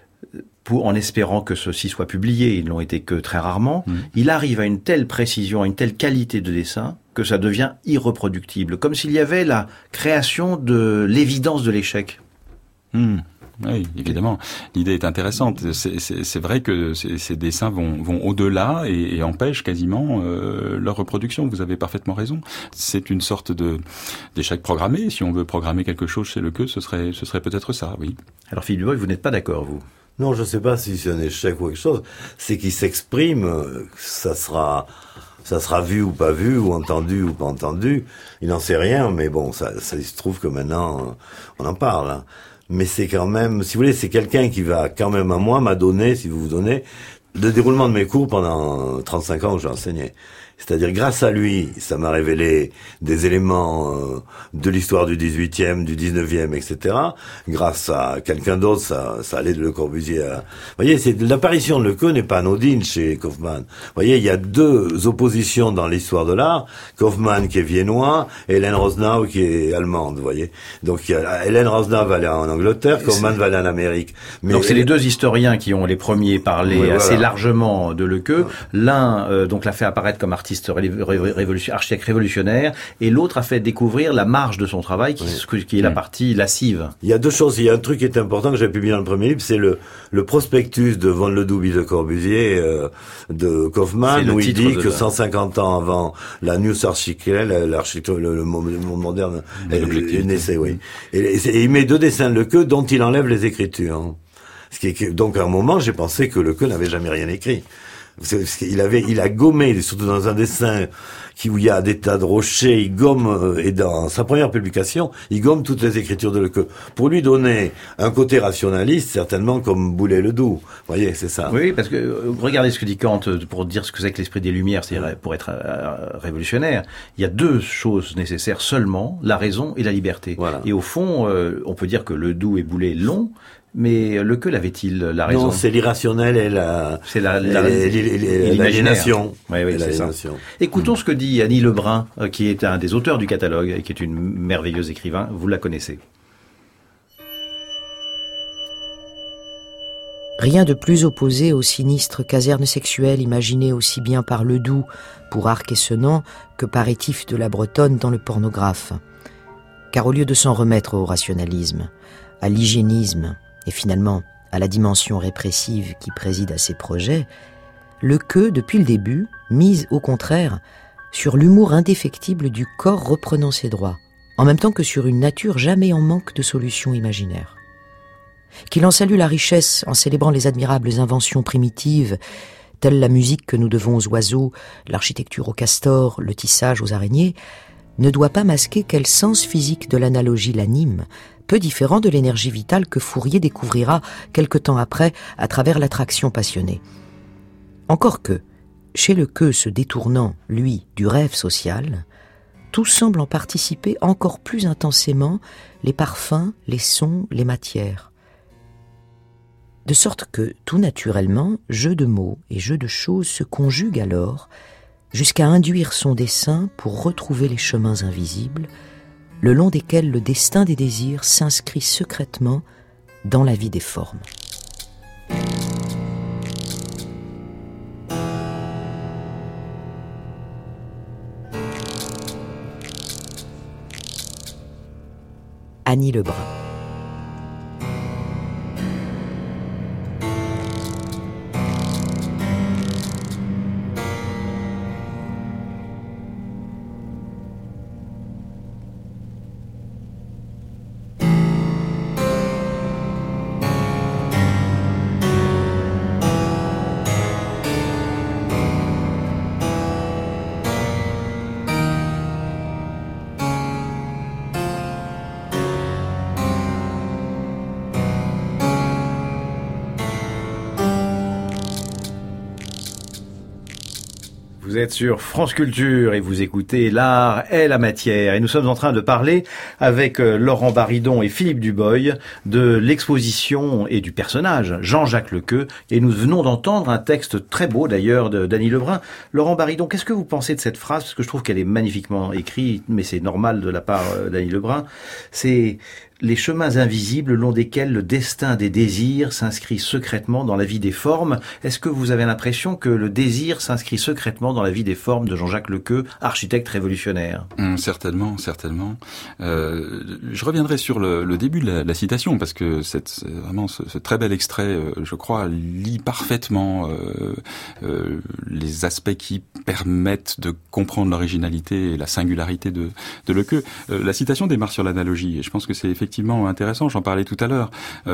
pour, en espérant que ceux-ci soient publiés, ils n'ont été que très rarement, mmh. il arrive à une telle précision, à une telle qualité de dessin, que ça devient irreproductible, comme s'il y avait la création de l'évidence de l'échec. Mmh. Oui, évidemment. L'idée est intéressante. C'est, c'est, c'est vrai que ces, ces dessins vont, vont au-delà et, et empêchent quasiment euh, leur reproduction. Vous avez parfaitement raison. C'est une sorte de d'échec programmé. Si on veut programmer quelque chose chez Lequeux, ce serait, ce serait peut-être ça, oui. Alors Philippe Duboy, vous n'êtes pas d'accord, vous? Non, je ne sais pas si c'est un échec ou quelque chose. C'est qu'il s'exprime, ça sera... ça sera vu ou pas vu, ou entendu ou pas entendu. Il n'en sait rien, mais bon, ça, ça il se trouve que maintenant, on en parle. Hein. Mais c'est quand même, si vous voulez, c'est quelqu'un qui va quand même à moi m'a donné, si vous vous donnez, le déroulement de mes cours pendant trente-cinq ans que j'ai enseigné. C'est-à-dire, grâce à lui, ça m'a révélé des éléments euh, de l'histoire du dix-huitième, du dix-neuvième, et cetera. Grâce à quelqu'un d'autre, ça, ça allait de Le Corbusier à... Vous voyez, c'est, l'apparition de Lequeux n'est pas anodine chez Kaufmann. Vous voyez, il y a deux oppositions dans l'histoire de l'art. Kaufmann qui est viennois, et Hélène Rosnau qui est allemande, vous voyez. Donc, il y a, Hélène Rosnau va aller en Angleterre, Kaufmann va aller en Amérique. Mais donc, c'est les deux historiens qui ont les premiers parlé oui, assez voilà. largement de Lequeux. L'un, euh, donc, l'a fait apparaître comme artiste révolution, architecte révolutionnaire, et l'autre a fait découvrir la marge de son travail, qui, oui. qui est la partie lascive. Il y a deux choses. Il y a un truc qui est important que j'ai publié dans le premier livre, c'est le, le prospectus de Von Ledoux de Corbusier, euh, de Kaufmann, où il dit que la... cent cinquante ans avant la New Architecture, l'architecture, le, le monde moderne, est naissait, oui. Et, et, et il met deux dessins de Lequeux dont il enlève les écritures. Hein. Ce qui est, donc, à un moment, j'ai pensé que Lequeux n'avait jamais rien écrit. Il avait, il a gommé, surtout dans un dessin qui, où il y a des tas de rochers, il gomme, et dans sa première publication, il gomme toutes les écritures de Lequeux. Pour lui donner un côté rationaliste, certainement comme Boulay-Ledoux. Vous voyez, c'est ça. Oui, parce que, regardez ce que dit Kant, pour dire ce que c'est que l'esprit des Lumières, c'est-à-dire pour être euh, révolutionnaire. Il y a deux choses nécessaires seulement, la raison et la liberté. Voilà. Et au fond, euh, on peut dire que Ledoux et Boulay l'ont, mais Lequeux l'avait-il la raison? Non, c'est l'irrationnel et la, c'est la, la, et, et, et, et l'aliénation. Oui, oui, c'est l'aliénation. Ça. Écoutons mmh. ce que dit Annie Lebrun, qui est un des auteurs du catalogue et qui est une merveilleuse écrivain. Vous la connaissez. Rien de plus opposé aux sinistres casernes sexuelles imaginées aussi bien par Ledoux pour Arc et Senans que par Étif de la Bretonne dans le pornographe. Car au lieu de s'en remettre au rationalisme, à l'hygiénisme, et finalement à la dimension répressive qui préside à ses projets, Lequeux, depuis le début, mise au contraire sur l'humour indéfectible du corps reprenant ses droits, en même temps que sur une nature jamais en manque de solutions imaginaires. Qu'il en salue la richesse en célébrant les admirables inventions primitives telle la musique que nous devons aux oiseaux, l'architecture aux castors, le tissage aux araignées, ne doit pas masquer quel sens physique de l'analogie l'anime, peu différent de l'énergie vitale que Fourier découvrira quelque temps après à travers l'attraction passionnée. Encore que, chez le queux se détournant, lui, du rêve social, tout semble en participer encore plus intensément, les parfums, les sons, les matières. De sorte que, tout naturellement, jeu de mots et jeu de choses se conjuguent alors, jusqu'à induire son dessin pour retrouver les chemins invisibles, le long desquels le destin des désirs s'inscrit secrètement dans la vie des formes. Annie Lebrun. Vous êtes sur France Culture et vous écoutez L'art est la matière. Et nous sommes en train de parler avec Laurent Baridon et Philippe Duboy de l'exposition et du personnage Jean-Jacques Lequeux. Et nous venons d'entendre un texte très beau d'ailleurs d'Annie Lebrun. Laurent Baridon, qu'est-ce que vous pensez de cette phrase? Parce que je trouve qu'elle est magnifiquement écrite, mais c'est normal de la part d'Annie Lebrun. C'est les chemins invisibles le long desquels le destin des désirs s'inscrit secrètement dans la vie des formes. Est-ce que vous avez l'impression que le désir s'inscrit secrètement dans la vie des formes de Jean-Jacques Lequeux, architecte révolutionnaire? Mmh, certainement, certainement. Euh, je reviendrai sur le, le début de la, la citation, parce que c'est vraiment ce, ce très bel extrait, euh, je crois, lit parfaitement euh, euh, les aspects qui permettent de comprendre l'originalité et la singularité de, de Lequeux. Euh, la citation démarre sur l'analogie, et je pense que c'est effectivement intéressant, j'en parlais tout à l'heure.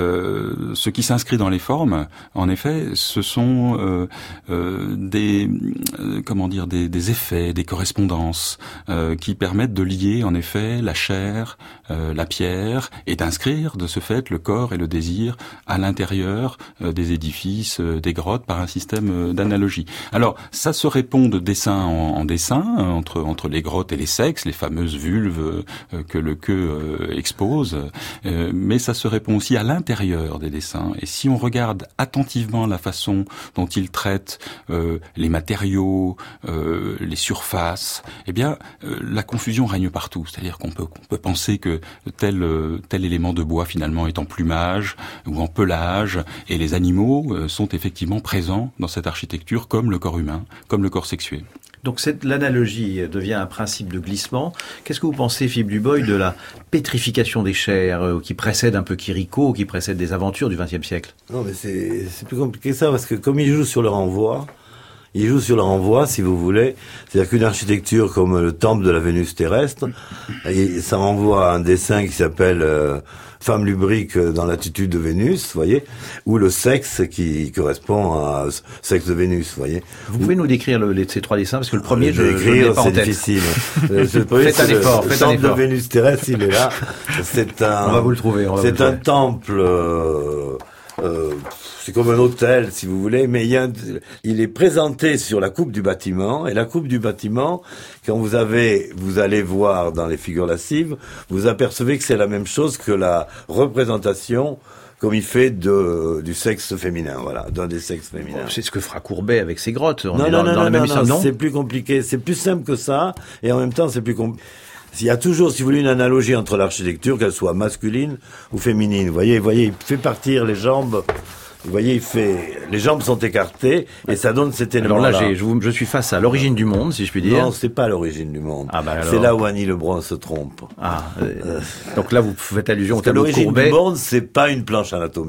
Euh, ce qui s'inscrit dans les formes, en effet, ce sont euh, euh, des euh, comment dire des, des effets, des correspondances euh, qui permettent de lier en effet la chair, euh, la pierre, et d'inscrire de ce fait le corps et le désir à l'intérieur euh, des édifices, euh, des grottes, par un système euh, d'analogie. Alors, ça se répond de dessin en, en dessin entre entre les grottes et les sexes, les fameuses vulves euh, que Lequeux euh, expose. Euh, mais ça se répond aussi à l'intérieur des dessins. Et si on regarde attentivement la façon dont il traite euh, les matériaux, euh, les surfaces, eh bien, euh, la confusion règne partout. C'est-à-dire qu'on peut, qu'on peut penser que tel, euh, tel élément de bois finalement est en plumage ou en pelage, et les animaux euh, sont effectivement présents dans cette architecture comme le corps humain, comme le corps sexué. Donc cette, l'analogie devient un principe de glissement. Qu'est-ce que vous pensez, Philippe Duboy, de la pétrification des chairs euh, qui précède un peu Quirico, qui précède des aventures du vingtième siècle? Non, mais c'est, c'est plus compliqué que ça, parce que comme il joue sur le renvoi, il joue sur le renvoi, si vous voulez. C'est-à-dire qu'une architecture comme le temple de la Vénus terrestre, et ça renvoie à un dessin qui s'appelle euh, Femme lubrique dans l'attitude de Vénus, vous voyez, ou le sexe qui correspond à sexe de Vénus, vous voyez. Vous pouvez nous décrire le, les, ces trois dessins, parce que le premier, je, je l'ai pas en tête. C'est difficile. le premier, faites un effort, faites un effort. Le temple de Vénus terrestre, il est là. C'est un. On va vous le trouver. On va c'est vous le un temple. Euh, euh, c'est comme un hôtel, si vous voulez, mais il, y a un, il est présenté sur la coupe du bâtiment, et la coupe du bâtiment, quand vous avez, vous allez voir dans les figures lascives, vous apercevez que c'est la même chose que la représentation comme il fait de, du sexe féminin, voilà, d'un des sexes féminins. C'est ce que fera Courbet avec ses grottes. On non, est non, dans, non, dans non, la même non, histoire, non, non, c'est plus compliqué, c'est plus simple que ça, et en même temps, c'est plus compliqué. Il y a toujours, si vous voulez, une analogie entre l'architecture, qu'elle soit masculine ou féminine. Vous voyez, vous voyez, il fait partir les jambes. Vous voyez, il fait, les jambes sont écartées et ça donne cet élément-là. Alors là, j'ai, je, vous, je suis face à l'origine du monde, si je puis dire. Non, c'est pas l'origine du monde. Ah bah alors... C'est là où Annie Lebrun se trompe. Ah, euh, donc là, vous faites allusion au tableau de Courbet. L'origine du monde, c'est pas une planche anatomique.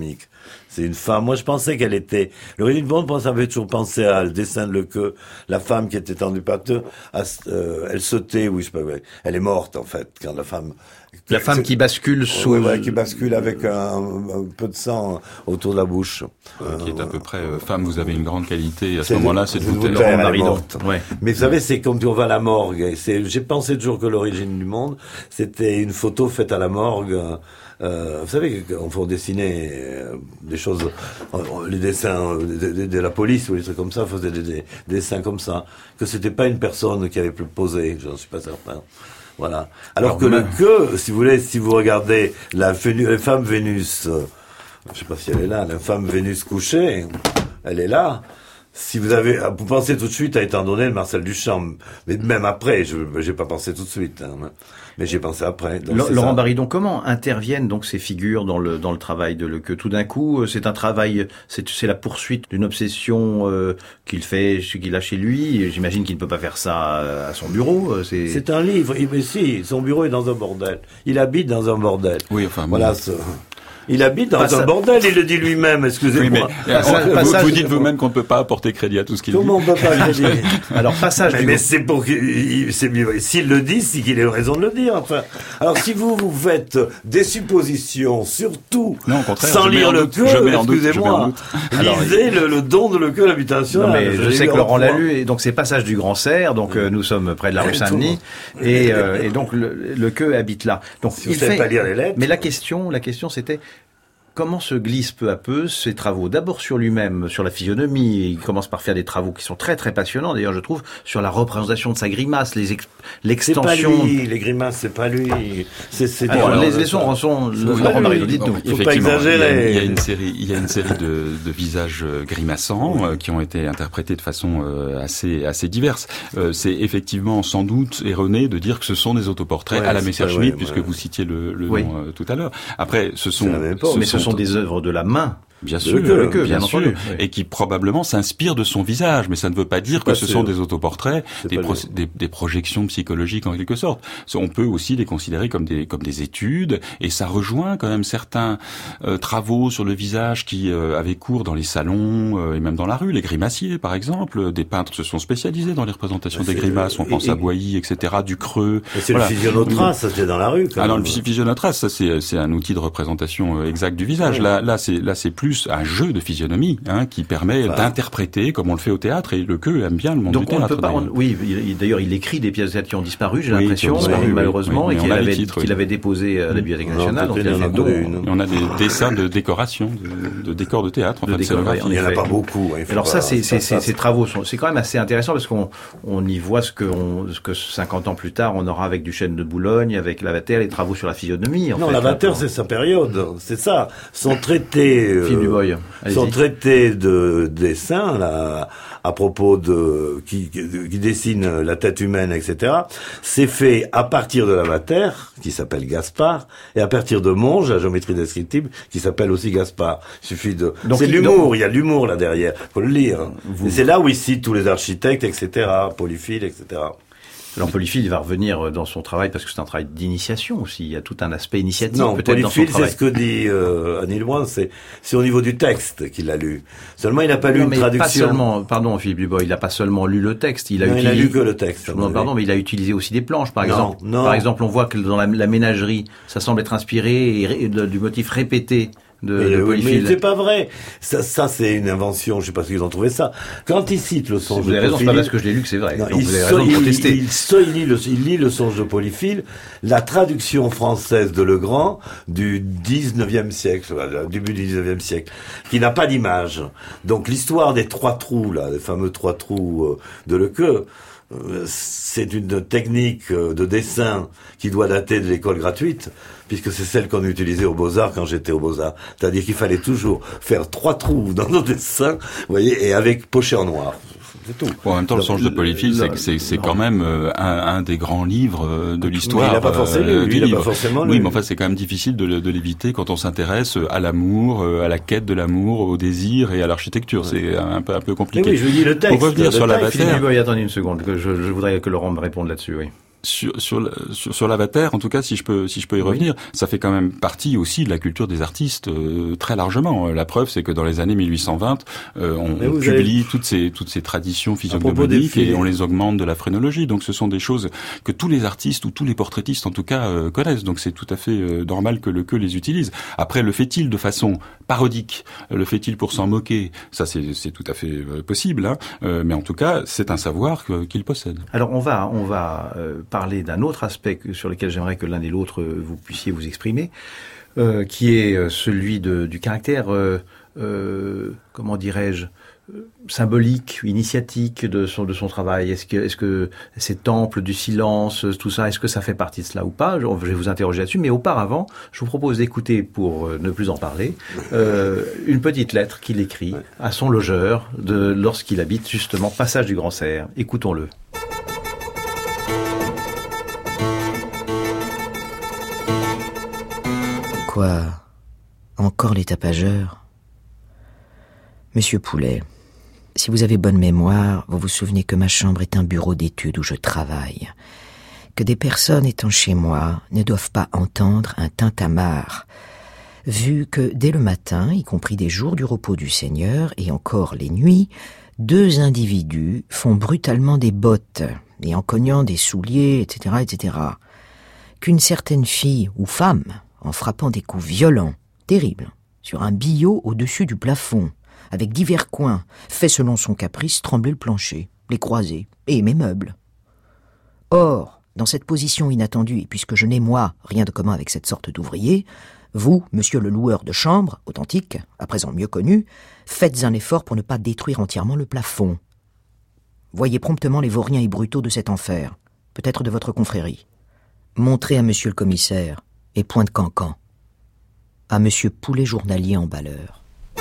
C'est une femme. Moi, je pensais qu'elle était... L'origine du monde, moi, ça avait toujours pensé à le dessin de Lequeux, la femme qui était tendue par deux, à, euh, elle sautait, oui, je sais pas, elle est morte, en fait, quand la femme... La femme qui bascule sous... Ouais, ouais, qui bascule avec un, un peu de sang autour de la bouche. Euh, qui est à peu près, euh, femme, vous avez une grande qualité, à ce C'est moment-là, c'est de vous taire. taire, elle est Maridon. morte. Ouais. Mais vous savez, c'est comme quand on va à la morgue. Et c'est, j'ai pensé toujours que l'origine du monde, c'était une photo faite à la morgue. Euh, vous savez, on fait dessiner euh, des choses, euh, les dessins de, de, de la police ou des trucs comme ça, faisaient des, des, des dessins comme ça. Que c'était pas une personne qui avait posé, j'en suis pas certain. Voilà. Alors, Alors que même... le que, si vous voulez, si vous regardez la, la femme Vénus, euh, je sais pas si elle est là, la femme Vénus couchée, elle est là. Si vous avez, vous pensez tout de suite à étant donné le Marcel Duchamp, mais même après, je j'ai pas pensé tout de suite, hein, mais j'ai pensé après. Donc L- Laurent Baridon, comment interviennent donc ces figures dans le dans le travail de Lequeux? Tout d'un coup, c'est un travail, c'est c'est la poursuite d'une obsession euh, qu'il fait, qu'il a chez lui. J'imagine qu'il ne peut pas faire ça à son bureau. C'est c'est un livre. Mais si, son bureau est dans un bordel. Il habite dans un bordel. Oui, enfin. Voilà. Bon. Ce... Il habite dans Passa... un bordel, il le dit lui-même, excusez-moi. Oui, mais, Passa... vous, passage... vous dites vous-même qu'on ne peut pas apporter crédit à tout ce qu'il dit. Comment on peut pas le dire? Alors, passage mais, du... mais c'est pour qu'il, c'est mieux. S'il le dit, c'est qu'il ait raison de le dire, enfin. Alors, si vous, vous faites des suppositions, surtout, non, au contraire, sans lire le Lequeux, excusez-moi, lisez le, le don de Lequeux, l'habitation. Non, mais je, je sais que Laurent l'a lu, et donc c'est passage du Grand Cerf, donc euh, nous sommes près de la rue Saint-Denis, et, euh, et donc le, Lequeux habite là. Donc, si il vous savez fait... pas lire les lettres. Mais la question, la question c'était, comment se glissent peu à peu ces travaux? D'abord sur lui-même, sur la physionomie. Il commence par faire des travaux qui sont très très passionnants, d'ailleurs je trouve, sur la représentation de sa grimace, les ex- l'extension... C'est pas lui, les grimaces, c'est pas lui. C'est, c'est alors, alors, les laissons rançon, Laurent Baridon, dites-nous. Faut pas exagérer. Il y a une série, il y a une série de, de visages grimaçants oui. euh, qui ont été interprétés de façon euh, assez assez diverse. Euh, c'est effectivement sans doute erroné de dire que ce sont des autoportraits ouais, à la Messerschmitt, ouais, puisque ouais. vous citiez le, le oui. nom euh, tout à l'heure. Après, ce sont... Ce mais ce sont des œuvres de la main. Bien sûr, le queue, bien, bien sûr, entendu, oui. Et qui probablement s'inspirent de son visage, mais ça ne veut pas dire que ce sûr. sont des autoportraits, des, pro- des, des projections psychologiques en quelque sorte. On peut aussi les considérer comme des comme des études, et ça rejoint quand même certains euh, travaux sur le visage qui euh, avaient cours dans les salons euh, et même dans la rue. Les grimaciers, par exemple, des peintres se sont spécialisés dans les représentations des grimaces. On pense et, à Boilly, et cetera, Ducreux. Et c'est voilà. le physionotrace, ça c'est dans la rue. Quand ah même. non, le physionotrace, ça c'est c'est un outil de représentation euh, exact du visage. Oui. Là là c'est là c'est plus un jeu de physionomie hein, qui permet enfin, d'interpréter comme on le fait au théâtre, et Lequeux aime bien le monde donc du théâtre. On ne peut pas, on, oui, il, d'ailleurs il écrit des pièces de théâtre qui ont disparu, j'ai oui, l'impression, disparu, oui, malheureusement, oui, et qu'il avait, titres, qu'il oui. avait déposé à la Bibliothèque nationale. Non, donc il a fait don. Et on a des dessins de décoration, de, de décors de théâtre, en de fait, décor, ouais, il n'y en a pas beaucoup. Hein, alors pas, ça, c'est, c'est, c'est, ces travaux sont, c'est quand même assez intéressant parce qu'on on y voit ce que, on, ce que cinquante ans plus tard on aura avec Duchesne de Boulogne, avec Lavater, les travaux sur la physionomie. En non, fait, Lavater, là, c'est sa période, c'est ça. Son traité, euh, Philippe Dubois, son traité de dessin là, à propos de qui, qui dessine la tête humaine, et cetera. C'est fait à partir de Lavater, qui s'appelle Gaspard, et à partir de Monge, la géométrie descriptive, qui s'appelle aussi Gaspard. Il suffit de. Donc, c'est l'humour, donc, il y a l'humour là derrière. Faut le lire. Vous... Et c'est là où il cite tous les architectes, et cetera. Polyphile, et cetera. Alors Polyphile va revenir dans son travail parce que c'est un travail d'initiation aussi. Il y a tout un aspect initiatique non, peut-être dans son travail. Non, travail. c'est ce que dit euh, Annie Lebrun, c'est c'est au niveau du texte qu'il a lu. Seulement il n'a pas lu non, une mais traduction. Pas seulement, pardon Philippe Dubois, il n'a pas seulement lu le texte. Il a non, utilisé. Il a lu que le texte. Non, pardon, mais il a utilisé aussi des planches, par non, exemple. Non. Par exemple, on voit que dans la, la ménagerie, ça semble être inspiré et, et de, du motif répété. De, mais, de oui, mais c'est pas vrai. Ça, ça c'est une invention. Je sais pas si ont trouvé ça. Quand il cite le songe vous de avez raison, Polyphile, c'est pas parce que je l'ai lu que c'est vrai. Non, donc il, vous avez so, raison de protester. Il, il, so, il, lit le, il lit le songe de Polyphile, la traduction française de Legrand du dix-neuvième siècle, début du dix-neuvième siècle, qui n'a pas d'image. Donc l'histoire des trois trous, là, les fameux trois trous de Lequeux, c'est une technique de dessin qui doit dater de l'école gratuite, puisque c'est celle qu'on utilisait aux Beaux-Arts quand j'étais aux Beaux-Arts. C'est-à-dire qu'il fallait toujours faire trois trous dans nos dessins, vous voyez, et avec poché en noir. C'est tout. Bon, en même temps, le songe de Polyphile, c'est, c'est, c'est quand même euh, un, un des grands livres de l'histoire. Mais il n'a pas forcément euh, lu, il n'a pas forcément lu. Oui, mais en fait, c'est quand même difficile de, de l'éviter quand on s'intéresse à l'amour, à la quête de l'amour, au désir et à l'architecture. C'est un peu, un peu compliqué. Mais oui, je vous dis le texte. Pour revenir sur Lavater. Philippe Dubois, attendez une seconde, que je, je voudrais que Laurent me réponde là-dessus, oui. Sur, sur, sur, sur l'Avatar, en tout cas, si je peux, si je peux y revenir, oui. Ça fait quand même partie aussi de la culture des artistes euh, très largement. La preuve, c'est que dans les années mille huit cent vingt, euh, on, on publie avez... toutes ces toutes ces traditions physiognomiques et on les augmente de la phrénologie. Donc, ce sont des choses que tous les artistes ou tous les portraitistes, en tout cas, euh, connaissent. Donc, c'est tout à fait euh, normal que le que les utilise. Après, le fait-il de façon parodique, le fait-il pour s'en moquer, ça, c'est c'est tout à fait euh, possible. Hein. Euh, mais en tout cas, c'est un savoir que, qu'il possède. Alors, on va on va euh, parler d'un autre aspect sur lequel j'aimerais que l'un et l'autre vous puissiez vous exprimer, euh, qui est celui de, du caractère, euh, euh, comment dirais-je, symbolique, initiatique de son de son travail. Est-ce que est-ce que ces temples du silence, tout ça, est-ce que ça fait partie de cela ou pas? Je vais vous interroger là-dessus. Mais auparavant, je vous propose d'écouter, pour ne plus en parler, euh, une petite lettre qu'il écrit à son logeur de lorsqu'il habite justement Passage du Grand Cerf. Écoutons-le. Quoi? Encore les tapageurs? Monsieur Poulet, si vous avez bonne mémoire, vous vous souvenez que ma chambre est un bureau d'études où je travaille, que des personnes étant chez moi ne doivent pas entendre un tintamarre, vu que dès le matin, y compris des jours du repos du Seigneur et encore les nuits, deux individus font brutalement des bottes et en cognant des souliers, et cetera, et cetera, qu'une certaine fille ou femme, en frappant des coups violents, terribles, sur un billot au-dessus du plafond, avec divers coins, fait selon son caprice trembler le plancher, les croisées et mes meubles. Or, dans cette position inattendue, et puisque je n'ai, moi, rien de commun avec cette sorte d'ouvrier, vous, monsieur le loueur de chambre, authentique, à présent mieux connu, faites un effort pour ne pas détruire entièrement le plafond. Voyez promptement les vauriens et brutaux de cet enfer, peut-être de votre confrérie. Montrez à monsieur le commissaire, et point de cancan, à monsieur Poulet journalier emballeur.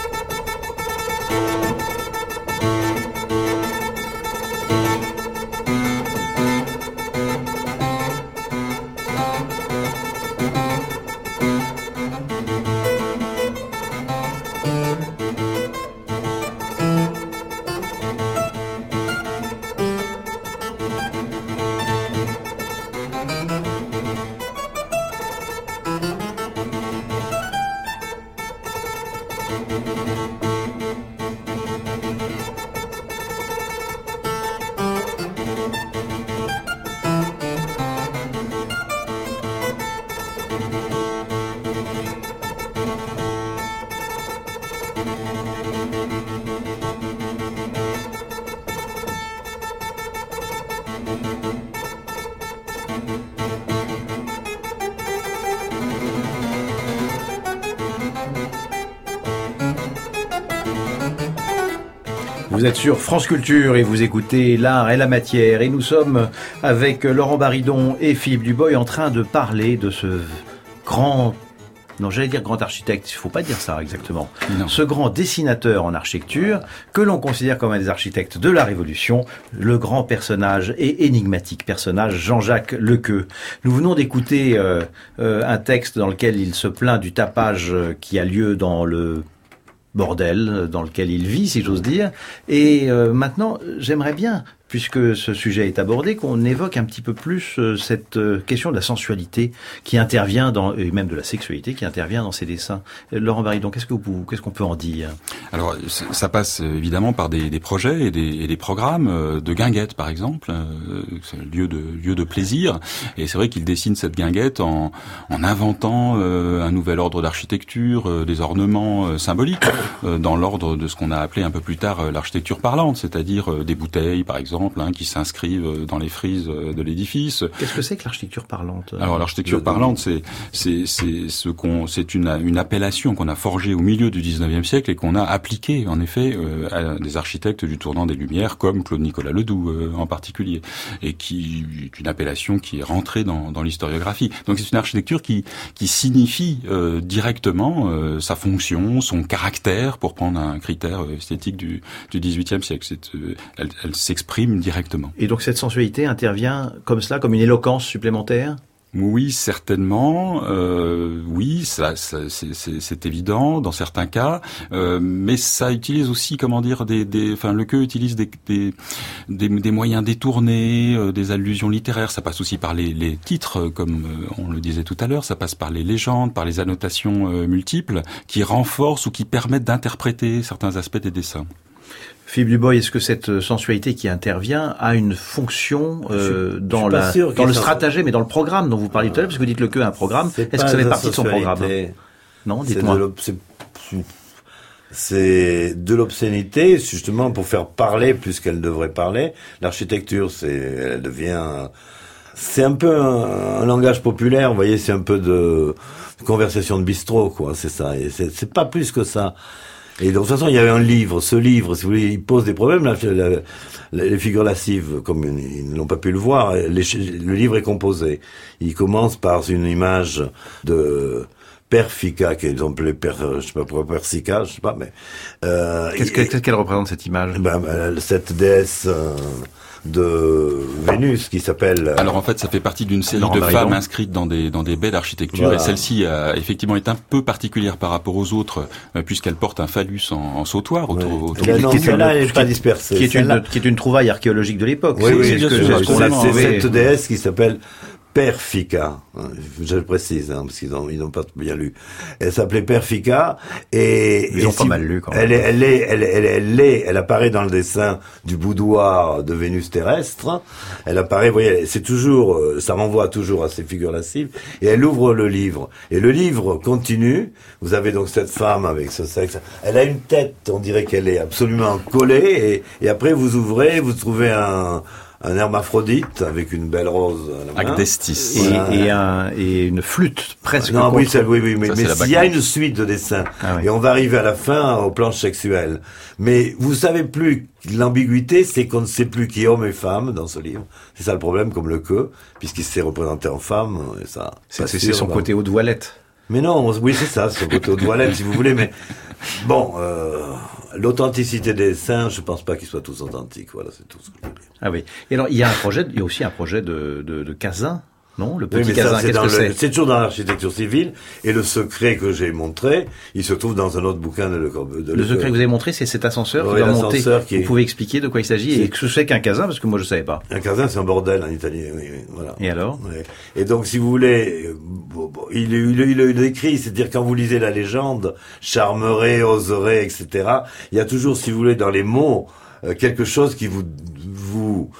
Vous êtes sur France Culture et vous écoutez L'Art et la Matière. Et nous sommes avec Laurent Baridon et Philippe Dubois en train de parler de ce grand... Non, j'allais dire grand architecte, il ne faut pas dire ça exactement. Non. Ce grand dessinateur en architecture, que l'on considère comme un des architectes de la Révolution, le grand personnage et énigmatique personnage Jean-Jacques Lequeux. Nous venons d'écouter euh, euh, un texte dans lequel il se plaint du tapage qui a lieu dans le bordel dans lequel il vit, si j'ose dire. Et euh, maintenant, j'aimerais bien, puisque ce sujet est abordé, qu'on évoque un petit peu plus euh, cette euh, question de la sensualité qui intervient dans, et même de la sexualité qui intervient dans ces dessins. Euh, Laurent Baridon, qu'est-ce que vous, qu'est-ce qu'on peut en dire? Alors, ça passe évidemment par des, des projets et des, et des programmes de guinguettes, par exemple, euh, c'est un lieu de lieu de plaisir. Et c'est vrai qu'il dessine cette guinguette en, en inventant euh, un nouvel ordre d'architecture, euh, des ornements euh, symboliques, euh, dans l'ordre de ce qu'on a appelé un peu plus tard euh, l'architecture parlante, c'est-à-dire euh, des bouteilles, par exemple, Hein, qui s'inscrivent dans les frises de l'édifice. Qu'est-ce que c'est que l'architecture parlante? Alors l'architecture parlante, c'est c'est c'est ce qu'on c'est une une appellation qu'on a forgée au milieu du dix-neuvième siècle et qu'on a appliquée en effet euh, à des architectes du tournant des Lumières comme Claude-Nicolas Ledoux euh, en particulier, et qui est une appellation qui est rentrée dans dans l'historiographie. Donc c'est une architecture qui qui signifie euh, directement euh, sa fonction, son caractère, pour prendre un critère esthétique du du dix-huitième siècle. C'est euh, elle, elle s'exprime directement. Et donc cette sensualité intervient comme cela, comme une éloquence supplémentaire? Oui, certainement. Euh, oui, ça, ça c'est, c'est, c'est évident dans certains cas, euh, mais ça utilise aussi, comment dire, des, des, enfin, le queue utilise des, des, des, des moyens détournés, euh, des allusions littéraires. Ça passe aussi par les, les titres, comme euh, on le disait tout à l'heure. Ça passe par les légendes, par les annotations euh, multiples, qui renforcent ou qui permettent d'interpréter certains aspects des dessins. Philippe Dubois, est-ce que cette sensualité qui intervient a une fonction euh, je, dans, je la, dans le stratagème et dans le programme dont vous parliez tout à l'heure, parce que vous dites le queue a un programme, est-ce que ça fait partie de son programme? Non, dites-moi. C'est de, c'est de l'obscénité, justement pour faire parler plus qu'elle devrait parler. L'architecture, c'est, elle devient, c'est un peu un, un langage populaire, vous voyez, c'est un peu de, de conversation de bistrot, quoi, c'est ça. Et c'est, c'est pas plus que ça. Et donc, de toute façon, il y avait un livre. Ce livre, si vous voulez, il pose des problèmes. Là, la, la, les figures lascives, comme ils n'ont pas pu le voir, les, le livre est composé. Il commence par une image de Père Fica, qui est appelé Père, je sais pas pourquoi Père Sica, je sais pas, mais euh, qu'est-ce, qu'est-ce qu'elle représente cette image? Ben, cette déesse. Euh, de Vénus qui s'appelle... Alors en fait, ça fait partie d'une série de femmes inscrites dans des dans des baies d'architecture, voilà. Et celle-ci a, effectivement est un peu particulière par rapport aux autres, euh, puisqu'elle porte un phallus en, en sautoir autour, oui. autour là, du non, celle-là n'est pas dispersée. Qui est, une, qui est une trouvaille archéologique de l'époque. Oui, oui, c'est, oui, c'est, c'est, ce c'est, c'est, c'est cette déesse qui s'appelle Père Fica, je le précise, hein, parce qu'ils ont, ils n'ont pas bien lu. Elle s'appelait Père Fica, et... Ils et ont si, pas mal lu, quand même. Elle est, elle est, elle est, elle est, elle est, elle apparaît dans le dessin du boudoir de Vénus terrestre. Elle apparaît, vous voyez, c'est toujours, ça renvoie toujours à ces figures lascives, et elle ouvre le livre. Et le livre continue. Vous avez donc cette femme avec ce sexe. Elle a une tête, on dirait qu'elle est absolument collée, et, et après vous ouvrez, vous trouvez un, un hermaphrodite avec une belle rose à la main. Acdestis. Et, voilà. et, un, et une flûte presque. Non, oui, ça, oui, oui, mais, ça, mais s'il y a une suite de dessins, ah, oui. Et on va arriver à la fin aux planches sexuelles. Mais vous savez plus, l'ambiguïté, c'est qu'on ne sait plus qui est homme et femme dans ce livre. C'est ça le problème, comme le queue, puisqu'il s'est représenté en femme, et ça. C'est, c'est, c'est son bah. côté haute voilette. Mais non, oui, c'est ça, c'est son côté haute voilette, si vous voulez, mais bon, euh, l'authenticité des dessins, je pense pas qu'ils soient tous authentiques. Voilà, c'est tout ce que je veux dire. Ah oui. Et alors, il y a un projet, il y a aussi un projet de, de, de Cazin, non? Le petit oui, mais Cazin, ça, c'est qu'est-ce que le, c'est? C'est toujours dans l'architecture civile, et le secret que j'ai montré, il se trouve dans un autre bouquin de Le de Le secret que vous avez montré, c'est cet ascenseur oui, qui va monter. Qui est... Vous pouvez expliquer de quoi il s'agit c'est... et ce que c'est qu'un Cazin, parce que moi je savais pas. Un Cazin, c'est un bordel en Italie, oui, oui, voilà. Et alors? Oui. Et donc, si vous voulez, bon, bon, il, il, il, il décrit, c'est-à-dire quand vous lisez la légende, charmerait, oserait, et cetera, il y a toujours, si vous voulez, dans les mots, euh, quelque chose qui vous, vous,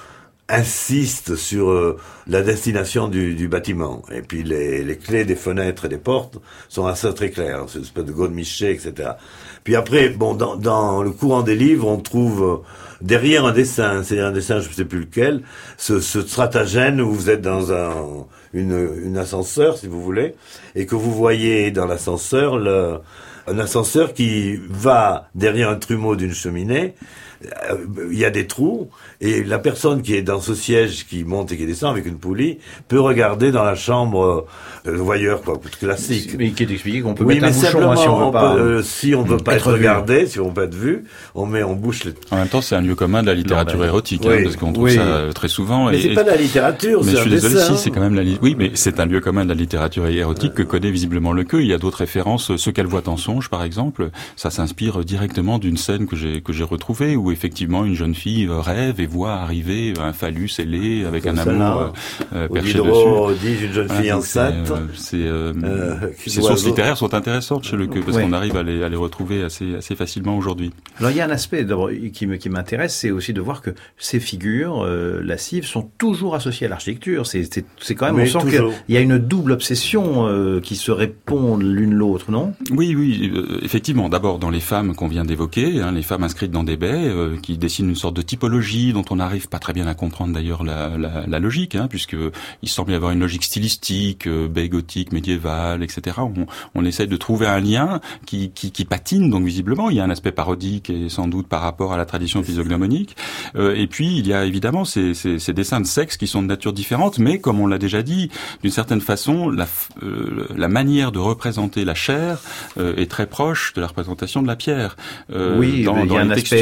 insiste sur euh, la destination du, du bâtiment. Et puis les, les clés des fenêtres et des portes sont assez très claires, c'est une espèce de godemiché, et cetera. Puis après, bon, dans, dans le courant des livres, on trouve euh, derrière un dessin, c'est-à-dire un dessin, je ne sais plus lequel, ce, ce stratagème où vous êtes dans un une, une ascenseur, si vous voulez, et que vous voyez dans l'ascenseur le, un ascenseur qui va derrière un trumeau d'une cheminée. Il y a des trous, et la personne qui est dans ce siège, qui monte et qui descend avec une poulie, peut regarder dans la chambre euh, le voyeur, quoi, classique. Mais qui est expliqué qu'on peut oui, mettre un bouchon, hein, si on veut pas. Peut, euh, si on ne veut pas être, être regardé, si on veut pas être vu, on met, on bouche les... En même temps, c'est un lieu commun de la littérature non, ben, érotique, oui, hein, parce qu'on trouve oui. ça très souvent. Mais et, c'est pas de la littérature, mais c'est je suis un désolé, dessin. si, c'est quand même la li... Oui, mais c'est un lieu commun de la littérature érotique que connaît visiblement le queue. Il y a d'autres références. Ce qu'elle voit en songe, par exemple, ça s'inspire directement d'une scène que j'ai, que j'ai retrouvée, où effectivement une jeune fille rêve et voit arriver un phallus ailé avec Comme un amour euh, perché dessus. Dit une jeune fille enceinte. C'est, euh, euh, ces sources littéraires sont intéressantes chez le queue parce ouais. qu'on arrive à les, à les retrouver assez, assez facilement aujourd'hui. Alors il y a un aspect d'abord qui, me, qui m'intéresse, c'est aussi de voir que ces figures euh, lascives sont toujours associées à l'architecture. C'est, c'est, c'est quand même, Mais on sent qu'il y a une double obsession euh, qui se répondent l'une l'autre, non? Oui, oui, euh, effectivement. D'abord dans les femmes qu'on vient d'évoquer, hein, les femmes inscrites dans des baies euh, qui dessinent une sorte de typologie dont on n'arrive pas très bien à comprendre d'ailleurs la, la, la logique, hein, puisque il semble y avoir une logique stylistique, euh, baie gothique, médiévale, et cetera. On, on essaye de trouver un lien qui, qui, qui patine, donc visiblement il y a un aspect parodique et sans doute par rapport à la tradition physiognomonique. Euh, et puis il y a évidemment ces, ces, ces dessins de sexe qui sont de nature différente, mais comme on l'a déjà dit, d'une certaine façon, la, euh, la manière de représenter la chair euh, est très proche de la représentation de la pierre. Euh, oui, dans, il y a un aspect, le,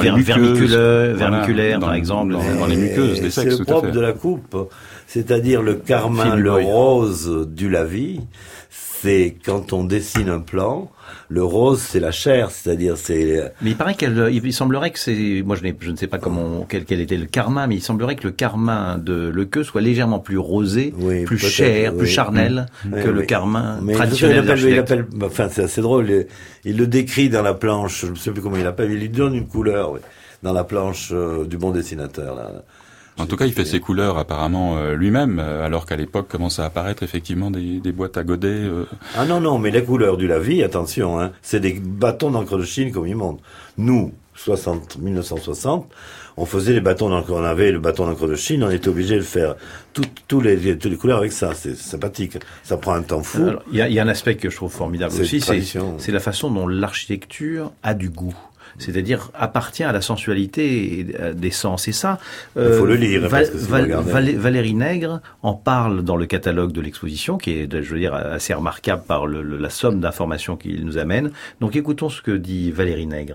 les muqueuses, vermiculaire, voilà, vermiculaire dans, par exemple. Dans, dans les muqueuses des sexes, c'est le tout à propre fait. de la coupe, c'est-à-dire le carmin, Phil le Boy. rose du lavis, c'est quand on dessine un plan, le rose c'est la chair, c'est-à-dire c'est... Mais il paraît qu'elle, il semblerait que c'est, moi je, n'ai, je ne sais pas comment, quel, quel était le carmin, mais il semblerait que le carmin de Lequeux soit légèrement plus rosé, Oui, plus peut-être, cher, oui. plus charnel Oui, que le oui. carmin Mais traditionnel il appelle, il d'architecte. appelle, enfin c'est assez drôle, il, il le décrit dans la planche, je ne sais plus comment il l'appelle, il lui donne une couleur, oui, dans la planche euh, du bon dessinateur, là. En tout cas, il fait ses couleurs apparemment euh, lui-même, euh, alors qu'à l'époque commencent à apparaître effectivement des, des boîtes à godets. Euh. Ah non, non, mais les couleurs du lavis, attention, hein, c'est des bâtons d'encre de Chine comme ils montent. Nous, soixante, mille neuf cent soixante, on faisait les bâtons d'encre, on avait le bâton d'encre de Chine, on était obligé de faire tout, tout les, toutes les couleurs avec ça, c'est sympathique. Ça prend un temps fou. Alors, il y a, il y a un aspect que je trouve formidable C'est aussi, une c'est, tradition. c'est la façon dont l'architecture a du goût. C'est-à-dire appartient à la sensualité des sens. Et ça, il faut le lire, Val, parce que si Val, vous regardez... Val, Valérie Nègre en parle dans le catalogue de l'exposition, qui est, je veux dire, assez remarquable par le, le, la somme d'informations qu'il nous amène. Donc écoutons ce que dit Valérie Nègre.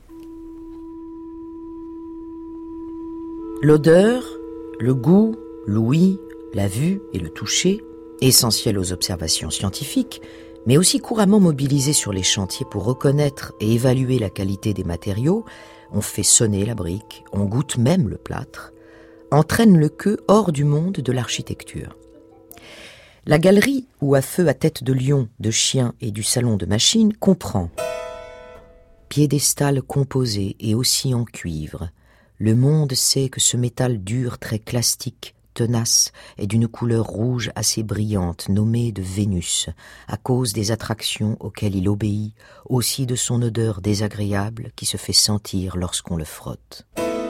L'odeur, le goût, l'ouïe, la vue et le toucher, essentiels aux observations scientifiques, mais aussi couramment mobilisés sur les chantiers pour reconnaître et évaluer la qualité des matériaux, on fait sonner la brique, on goûte même le plâtre, entraînent Lequeux hors du monde de l'architecture. La galerie, où à feu à tête de lion, de chien et du salon de machine, comprend piédestal composé et aussi en cuivre. Le monde sait que ce métal dur, très clastique, tenace, est d'une couleur rouge assez brillante, nommée de Vénus, à cause des attractions auxquelles il obéit, aussi de son odeur désagréable qui se fait sentir lorsqu'on le frotte.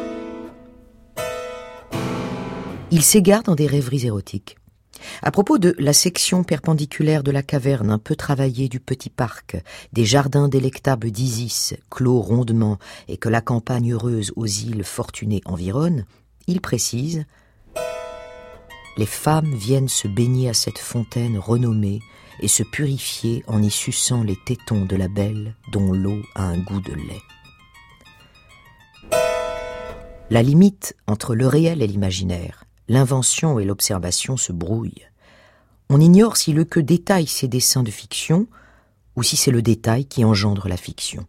Il s'égare dans des rêveries érotiques. À propos de la section perpendiculaire de la caverne un peu travaillée du petit parc, des jardins délectables d'Isis, clos rondement, et que la campagne heureuse aux îles fortunées environne, il précise: les femmes viennent se baigner à cette fontaine renommée et se purifier en y suçant les tétons de la belle dont l'eau a un goût de lait. La limite entre le réel et l'imaginaire, l'invention et l'observation se brouille. On ignore si Lequeux détaille ses dessins de fiction ou si c'est le détail qui engendre la fiction.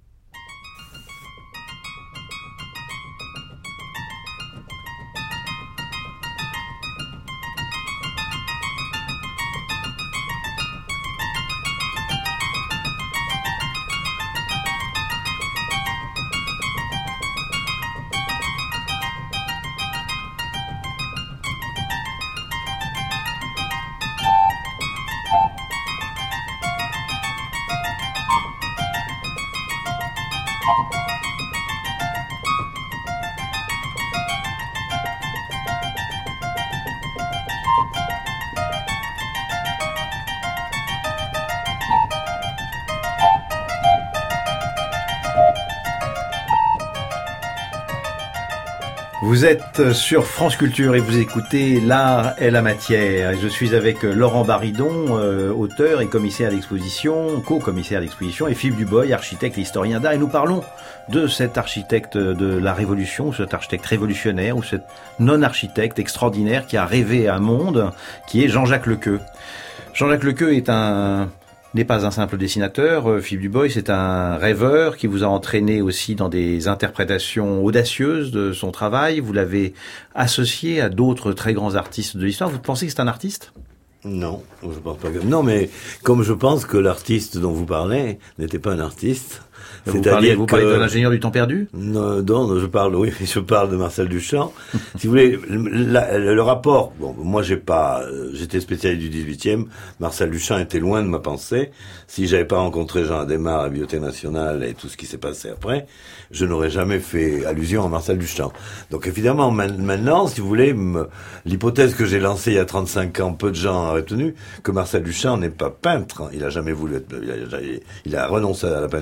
Vous êtes sur France Culture et vous écoutez L'art et la matière. Je suis avec Laurent Baridon, euh, auteur et commissaire d'exposition, co-commissaire d'exposition, et Philippe Duboy, architecte et historien d'art. Et nous parlons de cet architecte de la Révolution, ou cet architecte révolutionnaire, ou cet non-architecte extraordinaire qui a rêvé un monde, qui est Jean-Jacques Lequeux. Jean-Jacques Lequeux est un... n'est pas un simple dessinateur. Philippe Duboy, c'est un rêveur qui vous a entraîné aussi dans des interprétations audacieuses de son travail. Vous l'avez associé à d'autres très grands artistes de l'histoire. Vous pensez que c'est un artiste ? Non, je pense pas que... Non, mais comme je pense que l'artiste dont vous parlez n'était pas un artiste... Vous parlez, vous parlez de l'ingénieur du temps perdu ? Non, non, je parle, oui, je parle de Marcel Duchamp. Si vous voulez, la, le, le rapport, bon, moi j'ai pas, j'étais spécialiste du dix-huitième, Marcel Duchamp était loin de ma pensée. Si j'avais pas rencontré Jean Adhémar à la Bibliothèque nationale et tout ce qui s'est passé après, je n'aurais jamais fait allusion à Marcel Duchamp. Donc évidemment, maintenant, si vous voulez, l'hypothèse que j'ai lancée il y a trente-cinq ans, peu de gens ont retenu, que Marcel Duchamp n'est pas peintre. Il a jamais voulu être, il a, il a renoncé à la peinture.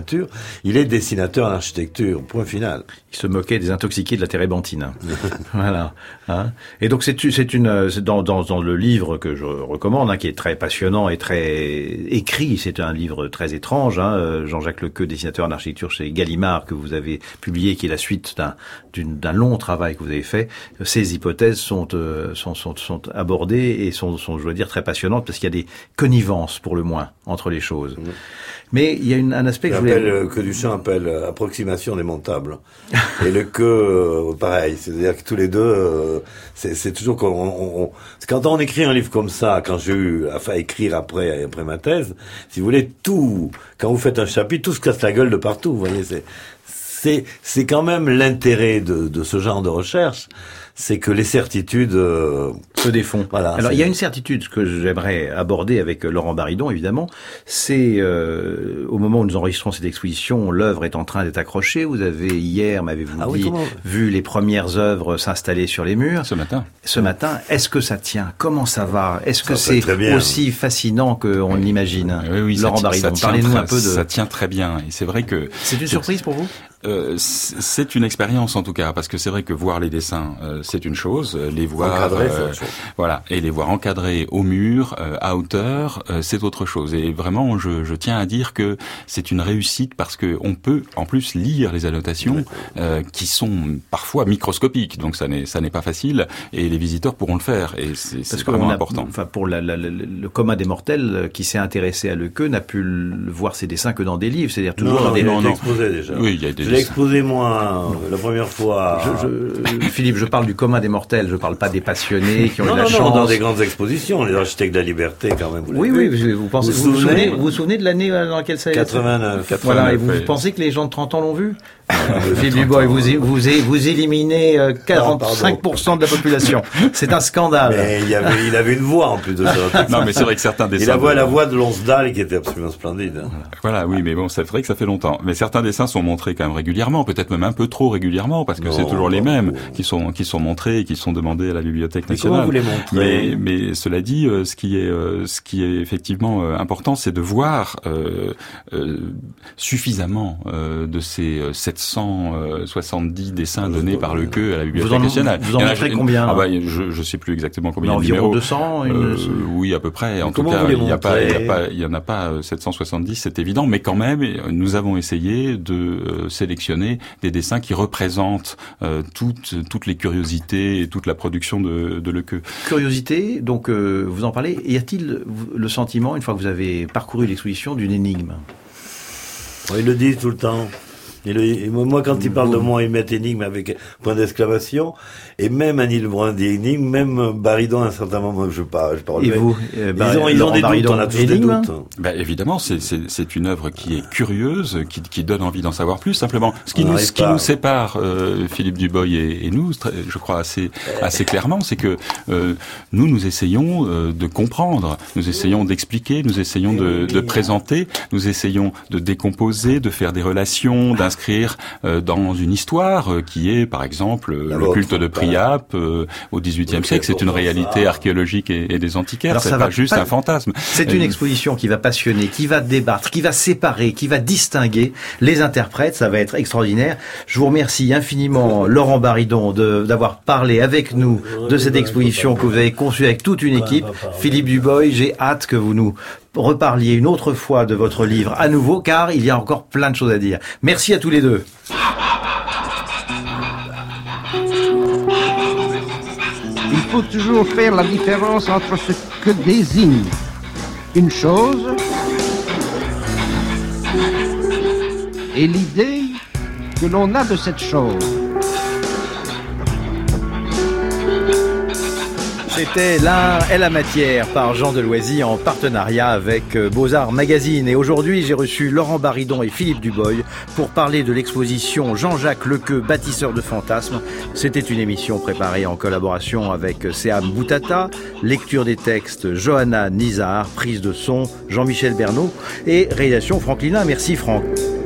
Il est dessinateur en architecture, point final. Il se moquait des intoxiqués de la térébenthine. Voilà. Hein. Et donc c'est, c'est une, c'est dans, dans, dans le livre que je recommande, hein, qui est très passionnant et très écrit. C'est un livre très étrange. Hein, Jean-Jacques Lequeux, dessinateur en architecture chez Gallimard, que vous avez publié, qui est la suite d'un, d'une, d'un long travail que vous avez fait. Ces hypothèses sont, euh, sont, sont, sont abordées et sont, sont, je dois dire, très passionnantes parce qu'il y a des connivences, pour le moins, entre les choses. Mmh. Mais il y a une, un aspect que je voulais... Euh, que Duchamp appelle euh, approximation démontable. Et le que, euh, pareil. C'est-à-dire que tous les deux, euh, c'est, c'est toujours qu'on, on, on, quand on écrit un livre comme ça, quand j'ai eu à écrire après, après ma thèse, si vous voulez, tout, quand vous faites un chapitre, tout se casse la gueule de partout, vous voyez, c'est, c'est, c'est quand même l'intérêt de, de ce genre de recherche. C'est que les certitudes euh, se défont. Voilà, alors c'est... il y a une certitude que j'aimerais aborder avec Laurent Baridon, évidemment. C'est euh, au moment où nous enregistrons cette exposition, l'œuvre est en train d'être accrochée. Vous avez hier, m'avez-vous ah dit, oui, vu les premières œuvres s'installer sur les murs. Ce matin. Ce matin. Est-ce que ça tient? Comment ça va? Est-ce que ça c'est aussi fascinant qu'on oui. l'imagine? Oui, oui, Laurent Baridon, parlez-nous un peu de. Ça tient très bien. Et c'est vrai que. C'est une surprise pour vous? Euh, c'est une expérience en tout cas, parce que c'est vrai que voir les dessins, euh, c'est une chose, les voir encadrés, euh, c'est chose. Voilà, et les voir encadrés au mur, euh, à hauteur, euh, c'est autre chose. Et vraiment, je, je tiens à dire que c'est une réussite parce que on peut en plus lire les annotations euh, qui sont parfois microscopiques, donc ça n'est ça n'est pas facile, et les visiteurs pourront le faire, et c'est, c'est vraiment a, important. Enfin, pour la, la, la, le commun des mortels qui s'est intéressé à Lequeux n'a pu le voir ses dessins que dans des livres, c'est-à-dire toujours non, dans des non, non, exposé déjà. Oui, il y a des Je l'ai exposé moi la première fois. Je, je, Philippe, je parle du commun des mortels, je parle pas des passionnés qui ont non, eu la non, chance. Non, dans des grandes expositions, les architectes de la liberté quand même. Vous oui, oui, vu. vous pensez, vous vous, vous, souvenez, vous vous souvenez de l'année dans laquelle ça a été quatre-vingt-neuf. quatre-vingt-neuf. Voilà, et vous oui. pensez que les gens de trente ans l'ont vu? Philippe Dubois, vous, vous, vous éliminez quarante-cinq pour cent de la population. C'est un scandale. Mais il, avait, il avait une voix en plus de ça. Non, mais c'est vrai que certains dessins... Il avait la voix de Lonsdal qui était absolument splendide. Voilà, oui, mais bon, c'est vrai que ça fait longtemps. Mais certains dessins sont montrés quand même régulièrement, peut-être même un peu trop régulièrement, parce que non, c'est toujours les mêmes non. qui sont qui sont montrés et qui sont demandés à la Bibliothèque nationale. Mais comment vous les montrez ? Mais, mais cela dit, euh, ce qui est euh, ce qui est effectivement euh, important, c'est de voir euh, euh, suffisamment euh, de ces sept cent soixante-dix dessins donnés par Lequeux à la Bibliothèque vous en, nationale. Vous en montrez combien? Ah bah, je je sais plus exactement combien. Environ deux cents. Une... Euh, oui, à peu près. En tout cas, il y a pas il y a pas il y en a pas sept cent soixante-dix, c'est évident, mais quand même, nous avons essayé de euh, sélectionner des dessins qui représentent euh, toutes toutes les curiosités et toute la production de, de Lequeux. Curiosité, donc euh, vous en parlez. Y a-t-il le sentiment, une fois que vous avez parcouru l'exposition, d'une énigme? Il le dit tout le temps. Et le, moi, quand ils parlent de moi, ils mettent énigme avec point d'exclamation. Et même Annie Lebrun dit énigme, même Baridon à un certain moment, je parle. Je parle et vous, euh, ils ont, ils ont des Baridon, doutes, on a tous énigme. Des doutes. Ben, évidemment, c'est, c'est, c'est une œuvre qui est curieuse, qui, qui donne envie d'en savoir plus. Simplement, ce qui, nous, ce qui nous sépare, euh, Philippe Dubois et, et nous, je crois assez, assez clairement, c'est que euh, nous, nous essayons euh, de comprendre, nous essayons d'expliquer, nous essayons de, de présenter, nous essayons de décomposer, de faire des relations, d'inscrire euh, dans une histoire euh, qui est, par exemple, euh, le culte de Priape euh, au dix-huitième siècle. C'est une réalité archéologique et, et des antiquaires. Alors, c'est pas juste pas... un fantasme. C'est une exposition qui va passionner, qui va débattre, qui va séparer, qui va distinguer les interprètes. Ça va être extraordinaire. Je vous remercie infiniment, Laurent Baridon, de, d'avoir parlé avec nous de cette exposition que vous avez conçue avec toute une équipe. Philippe Dubois, j'ai hâte que vous nous reparliez une autre fois de votre livre à nouveau, car il y a encore plein de choses à dire. Merci à tous les deux. Il faut toujours faire la différence entre ce que désigne une chose et l'idée que l'on a de cette chose. C'était L'art et la matière par Jean Deloisy en partenariat avec Beaux-Arts Magazine. Et aujourd'hui, j'ai reçu Laurent Baridon et Philippe Dubois pour parler de l'exposition Jean-Jacques Lequeux, bâtisseur de fantasmes. C'était une émission préparée en collaboration avec Séam Boutata, lecture des textes Johanna Nizar, prise de son Jean-Michel Bernot et réalisation Franck Lina. Merci Franck.